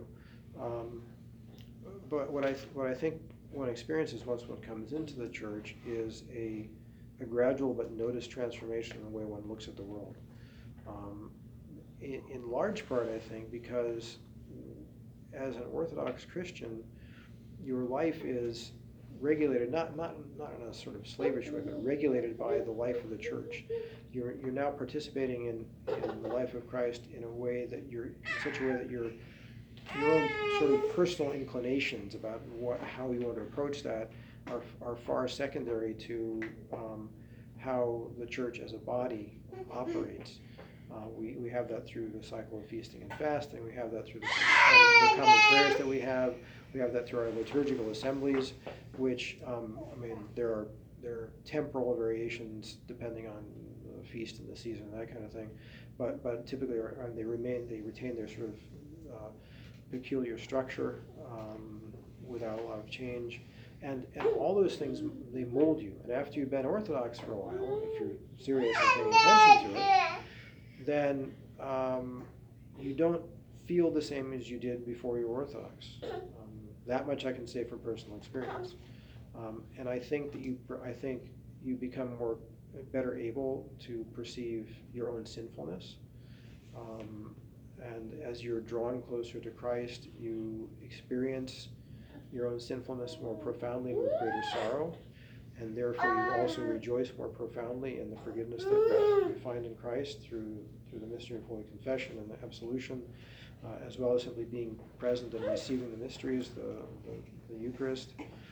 But what I think one experiences once one comes into the church is a gradual but noticed transformation in the way one looks at the world. In large part, I think, because as an Orthodox Christian, your life is regulated, not in a sort of slavish way, but regulated by the life of the church. You're now participating in the life of Christ in a way that such a way that your own sort of personal inclinations about how you want to approach that are far secondary to how the church as a body operates. We have that through the cycle of feasting and fasting. We have that through the common prayers that we have. We have that through our liturgical assemblies, which there are temporal variations depending on the feast and the season and that kind of thing, but typically they retain their sort of peculiar structure without a lot of change. And all those things, they mold you. And after you've been Orthodox for a while, if you're serious and paying attention to it, then you don't feel the same as you did before you were Orthodox. That much I can say from personal experience. And I think that you become better able to perceive your own sinfulness. And as you're drawn closer to Christ, you experience your own sinfulness more profoundly with greater sorrow, and therefore you also rejoice more profoundly in the forgiveness that you find in Christ through the mystery of Holy Confession and the absolution, as well as simply being present and receiving the mysteries, the Eucharist,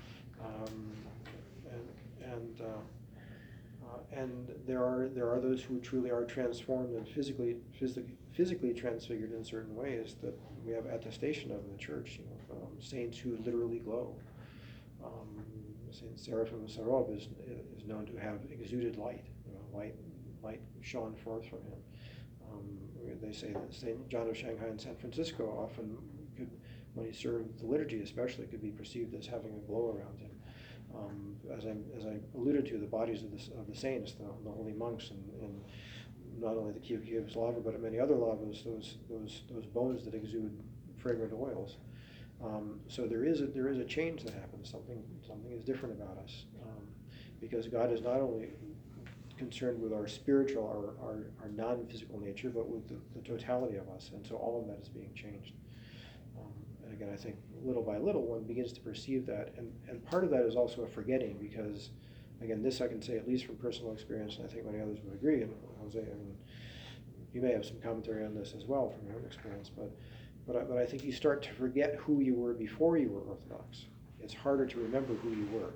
and there are those who truly are transformed and physically transfigured in certain ways that we have attestation of in the church. Saints who literally glow. Saint Seraphim of Sarov is known to have exuded light. Light shone forth from him. They say that Saint John of Shanghai and San Francisco often could, when he served the liturgy especially, could be perceived as having a glow around him. As I alluded to, the bodies of the saints, the holy monks, and not only the Kiev lava, but at many other lavas, those bones that exude fragrant oils. So there is a change that happens. Something is different about us, because God is not only concerned with our spiritual, our non-physical nature, but with the totality of us, and so all of that is being changed. And again, I think little by little one begins to perceive that, and part of that is also a forgetting, because again, this I can say at least from personal experience, and I think many others would agree. And Jose, you may have some commentary on this as well from your own experience, but I think you start to forget who you were before you were Orthodox. It's harder to remember who you were.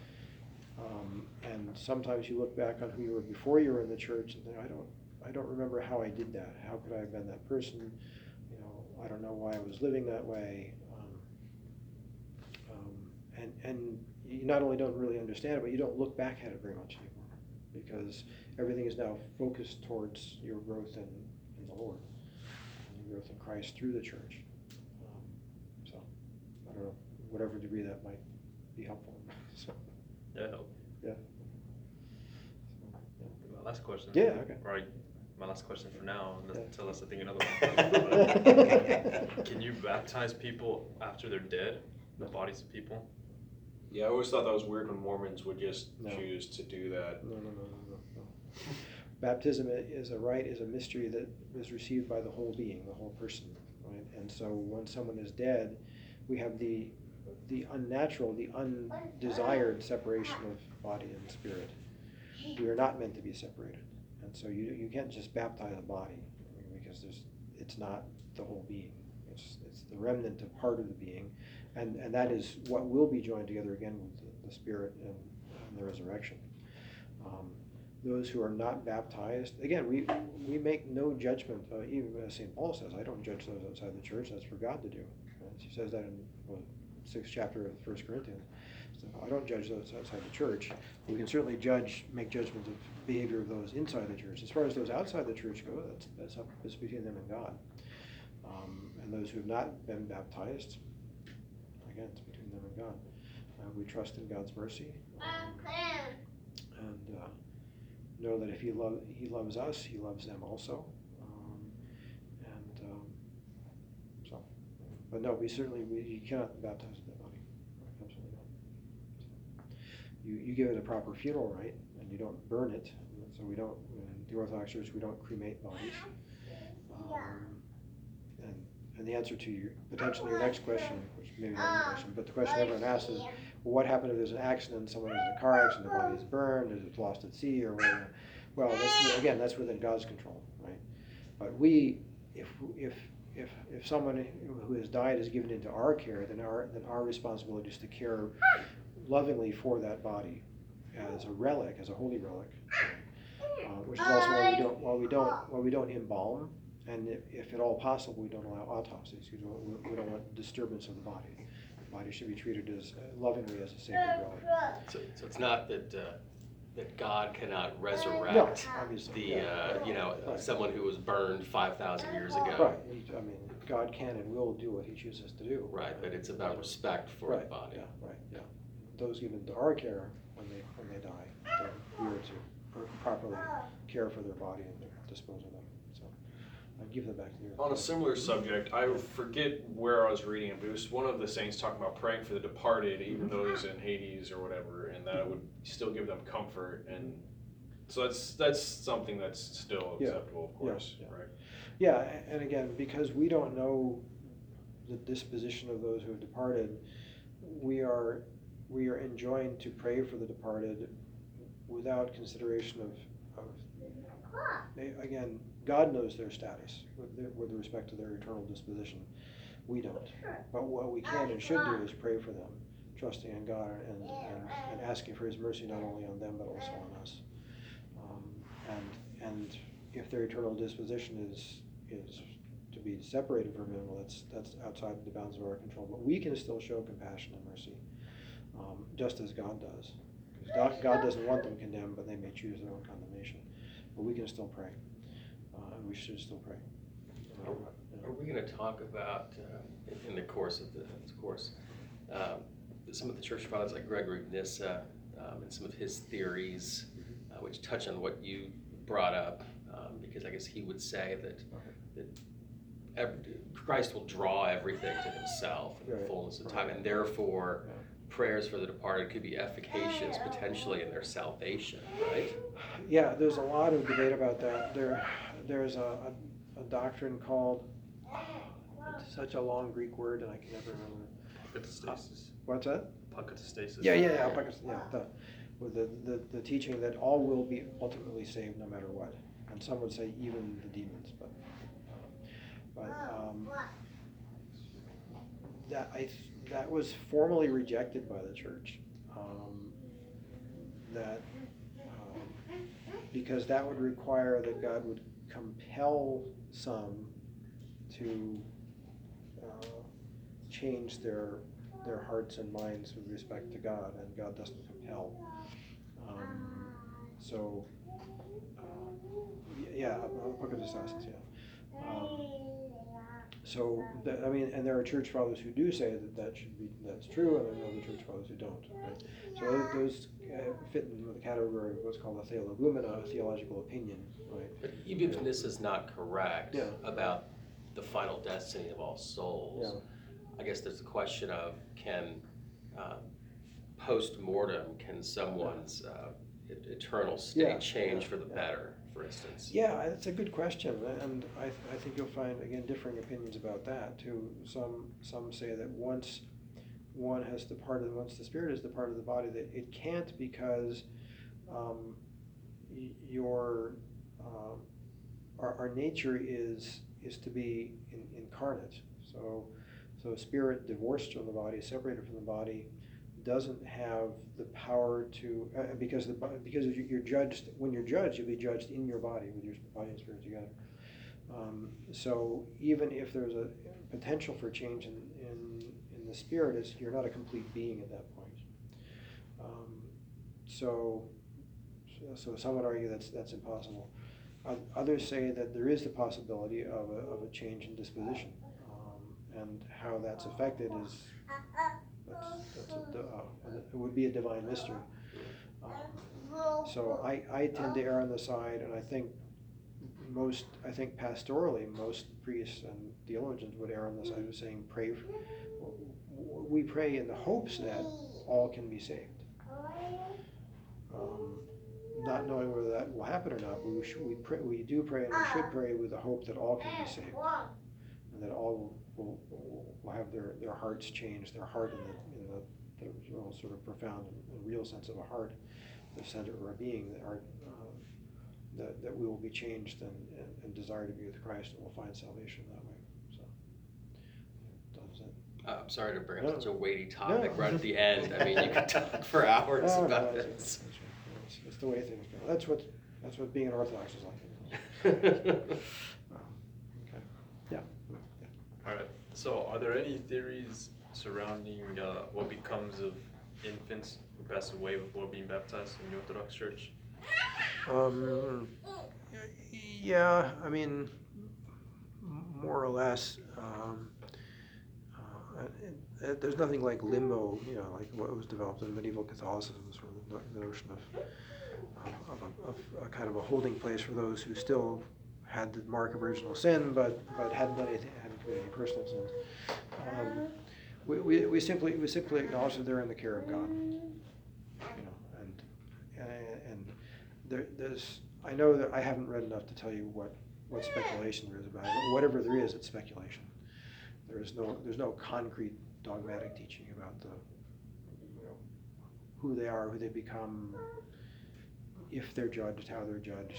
And sometimes you look back on who you were before you were in the church and think, I don't remember how I did that. How could I have been that person? I don't know why I was living that way. And you not only don't really understand it, but you don't look back at it very much anymore, because everything is now focused towards your growth in the Lord, and your growth in Christ through the church. So I don't know, whatever degree that might be helpful. So, Yeah, help. yeah. My last question. Yeah, okay. Right. My last question for now, unless I think another Yeah. one. Can you baptize people after they're dead? The bodies of people? Yeah, I always thought that was weird when Mormons would just No. choose to do that. No. Baptism is a mystery that is received by the whole being, the whole person, right? And so when someone is dead, we have the unnatural, the undesired separation of body and spirit. We are not meant to be separated, and so you can't just baptize a body, because it's not the whole being. It's the remnant of part of the being, and that is what will be joined together again with the spirit and the resurrection. Those who are not baptized, again, we make no judgment, even as St. Paul says, I don't judge those outside the church, that's for God to do. And he says that in the 6th chapter of 1 Corinthians. So I don't judge those outside the church. We can certainly make judgment of behavior of those inside the church. As far as those outside the church go, that's between them and God. And those who have not been baptized, again, it's between them and God. We trust in God's mercy, and know that if He loves us, He loves them also. So, but no, you cannot baptize a dead body. Absolutely not. You give it a proper funeral rite, and you don't burn it. So we don't. In the Orthodox Church, we don't cremate bodies. And and the answer to potentially your next question, which maybe not your question, but the question everyone asks is, well, what happened if there's an accident, someone is in a car accident, their body is burned, or it's lost at sea, or whatever? Well, that's within God's control, right? But if someone who has died is given into our care, then our responsibility is to care lovingly for that body as a relic, as a holy relic, which is also why we don't embalm, and if at all possible, we don't allow autopsies, because we don't want disturbance of the body. The body should be treated as lovingly as a sacred relic. So it's not that that God cannot resurrect No, obviously, the someone who was burned 5,000 years ago. Right. I mean, God can and will do what He chooses to do. Right, but it's about respect for Right, the body. Yeah, right, yeah. Those given to our care when they die, then we are to properly care for their body and dispose of them. So I give them back to you. On a similar subject, I forget where I was reading it, but it was one of the saints talking about praying for the departed, even though he's in Hades or whatever, and that it would still give them comfort. And so that's something that's still Yeah. acceptable, of course, Yeah. right? Yeah, and again, because we don't know the disposition of those who have departed, we are enjoined to pray for the departed without consideration of again, God knows their status with respect to their eternal disposition. We don't. But what we can and should do is pray for them, trusting in God and asking for His mercy not only on them but also on us. And if their eternal disposition is to be separated from Him, well, that's outside the bounds of our control. But we can still show compassion and mercy, just as God does. Because God doesn't want them condemned, but they may choose their own condemnation. But we can still pray, and we should still pray. Are we going to talk about, in the course of this course, some of the church fathers like Gregory of Nyssa and some of his theories, which touch on what you brought up, because I guess he would say that Christ will draw everything to Himself in the Right. fullness of time, and therefore prayers for the departed could be efficacious potentially in their salvation, right? Yeah, there's a lot of debate about that. There's a doctrine called, it's such a long Greek word and I can never remember. Apokatastasis. What's that? Apokatastasis. Yeah. With the teaching that all will be ultimately saved no matter what, and some would say even the demons, but that was formally rejected by the church. Because that would require that God would compel some to change their hearts and minds with respect to God, and God doesn't compel. Apokatastasis, and there are church fathers who do say that's true, and there are other church fathers who don't. Right? So those fit in the category of what's called a theologumena, a theological opinion. Right? But even if this is not correct Yeah. about the final destiny of all souls, Yeah. I guess there's the question of post-mortem, can someone's eternal state Yeah, change yeah, for the yeah. better, for instance? Yeah, that's a good question, and I think you'll find, again, differing opinions about that too. Some say that once one has departed, once the spirit has departed the body, that it can't, because our nature is to be incarnate. So spirit divorced from the body, separated from the body, doesn't have the power to, because you're judged, when you're judged, you'll be judged in your body, with your body and spirit together. So even if there's a potential for change in the spirit, you're not a complete being at that point. So some would argue that's impossible. Others say that there is the possibility of a change in disposition, and how that's affected it would be a divine mystery. So I tend to err on the side, and I think pastorally, most priests and theologians would err on the side of saying, we pray in the hopes that all can be saved. Not knowing whether that will happen or not, but we do pray, and we should pray with the hope that all can be saved, and that all will have their hearts changed, their heart in the real sort of profound and real sense of a heart, the center of our being, that we will be changed and desire to be with Christ, and we'll find salvation that way. So, does it? I'm sorry to bring No. up such a weighty topic No. right at the end. I mean, you could talk for hours No, no, about that's this. right. It's the way things go. That's what being an Orthodox is like. Okay. Yeah. All right. So, are there any theories surrounding what becomes of infants who pass away before being baptized in the Orthodox Church? Yeah, I mean, more or less. There's nothing like limbo, like what was developed in medieval Catholicism, sort of the notion of a kind of a holding place for those who still had the mark of original sin, but hadn't done anything, hadn't committed any personal sins. We simply acknowledge that they're in the care of God, and there's. I know that I haven't read enough to tell you what speculation there is about it, but whatever there is, it's speculation. There's no concrete dogmatic teaching about who they are, who they become, if they're judged, how they're judged.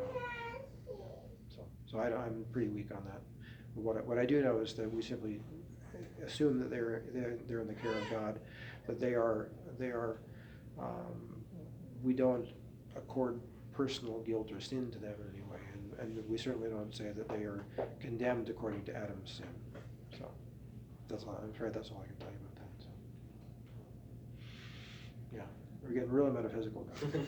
So I'm pretty weak on that. What I do know is that we simply assume that they're in the care of God, but they are. We don't accord personal guilt or sin to them in any way, and we certainly don't say that they are condemned according to Adam's sin. So that's all. I'm afraid that's all I can tell you about that. So. Yeah, we're getting really metaphysical.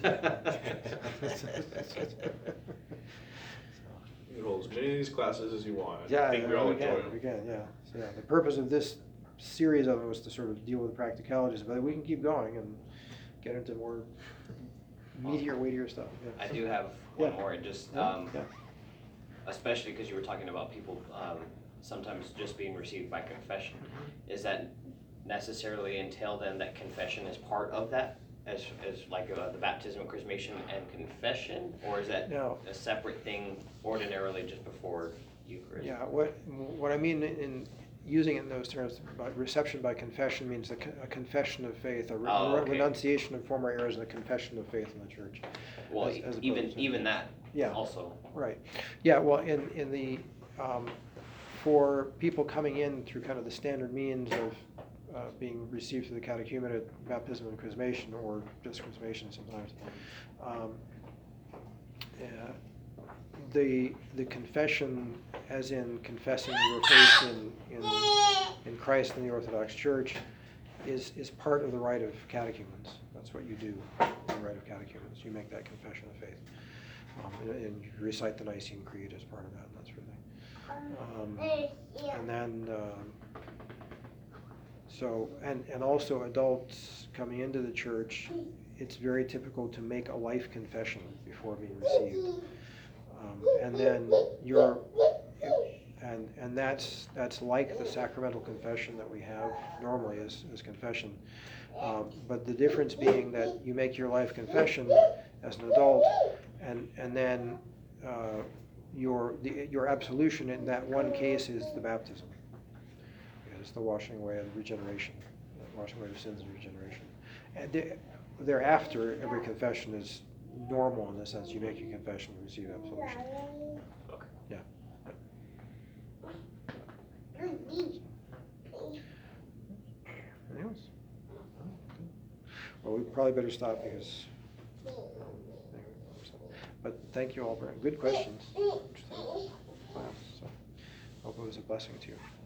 You can hold as many of these classes as you want. Yeah, I think we all we enjoy can, them. we can, yeah. So, yeah, the purpose of this series of it was to sort of deal with the practicalities, but we can keep going and get into more meatier, weightier stuff. Yeah. I do have one Yeah. more, and just, Yeah. especially because you were talking about people sometimes just being received by confession. Is that necessarily entail then that confession is part of that, as like the baptism and chrismation and confession, or is that No. a separate thing ordinarily just before Eucharist? Yeah, what I mean in using it in those terms, by reception by confession means a confession of faith, a Okay. renunciation of former errors, and a confession of faith in the church. Well, as opposed to- even that Yeah. also. Right. Yeah, well, in the, for people coming in through kind of the standard means of being received through the catechumenate, baptism and chrismation, or just chrismation sometimes, the confession, as in confessing your faith in Christ in the Orthodox Church, is part of the rite of catechumens. That's what you do in the rite of catechumens. You make that confession of faith. And you recite the Nicene Creed as part of that, and that sort of thing. And then, and also adults coming into the church, it's very typical to make a life confession before being received. And then and that's like the sacramental confession that we have normally as confession. But the difference being that you make your life confession as an adult, and then your absolution in that one case is the baptism. It's the washing away of regeneration, washing away of sins and regeneration. And thereafter, every confession is normal in the sense you make your confession and receive absolution. Okay. Yeah. Anything else? Well, we probably better stop because. But thank you all very good questions. Interesting class. So hope it was a blessing to you.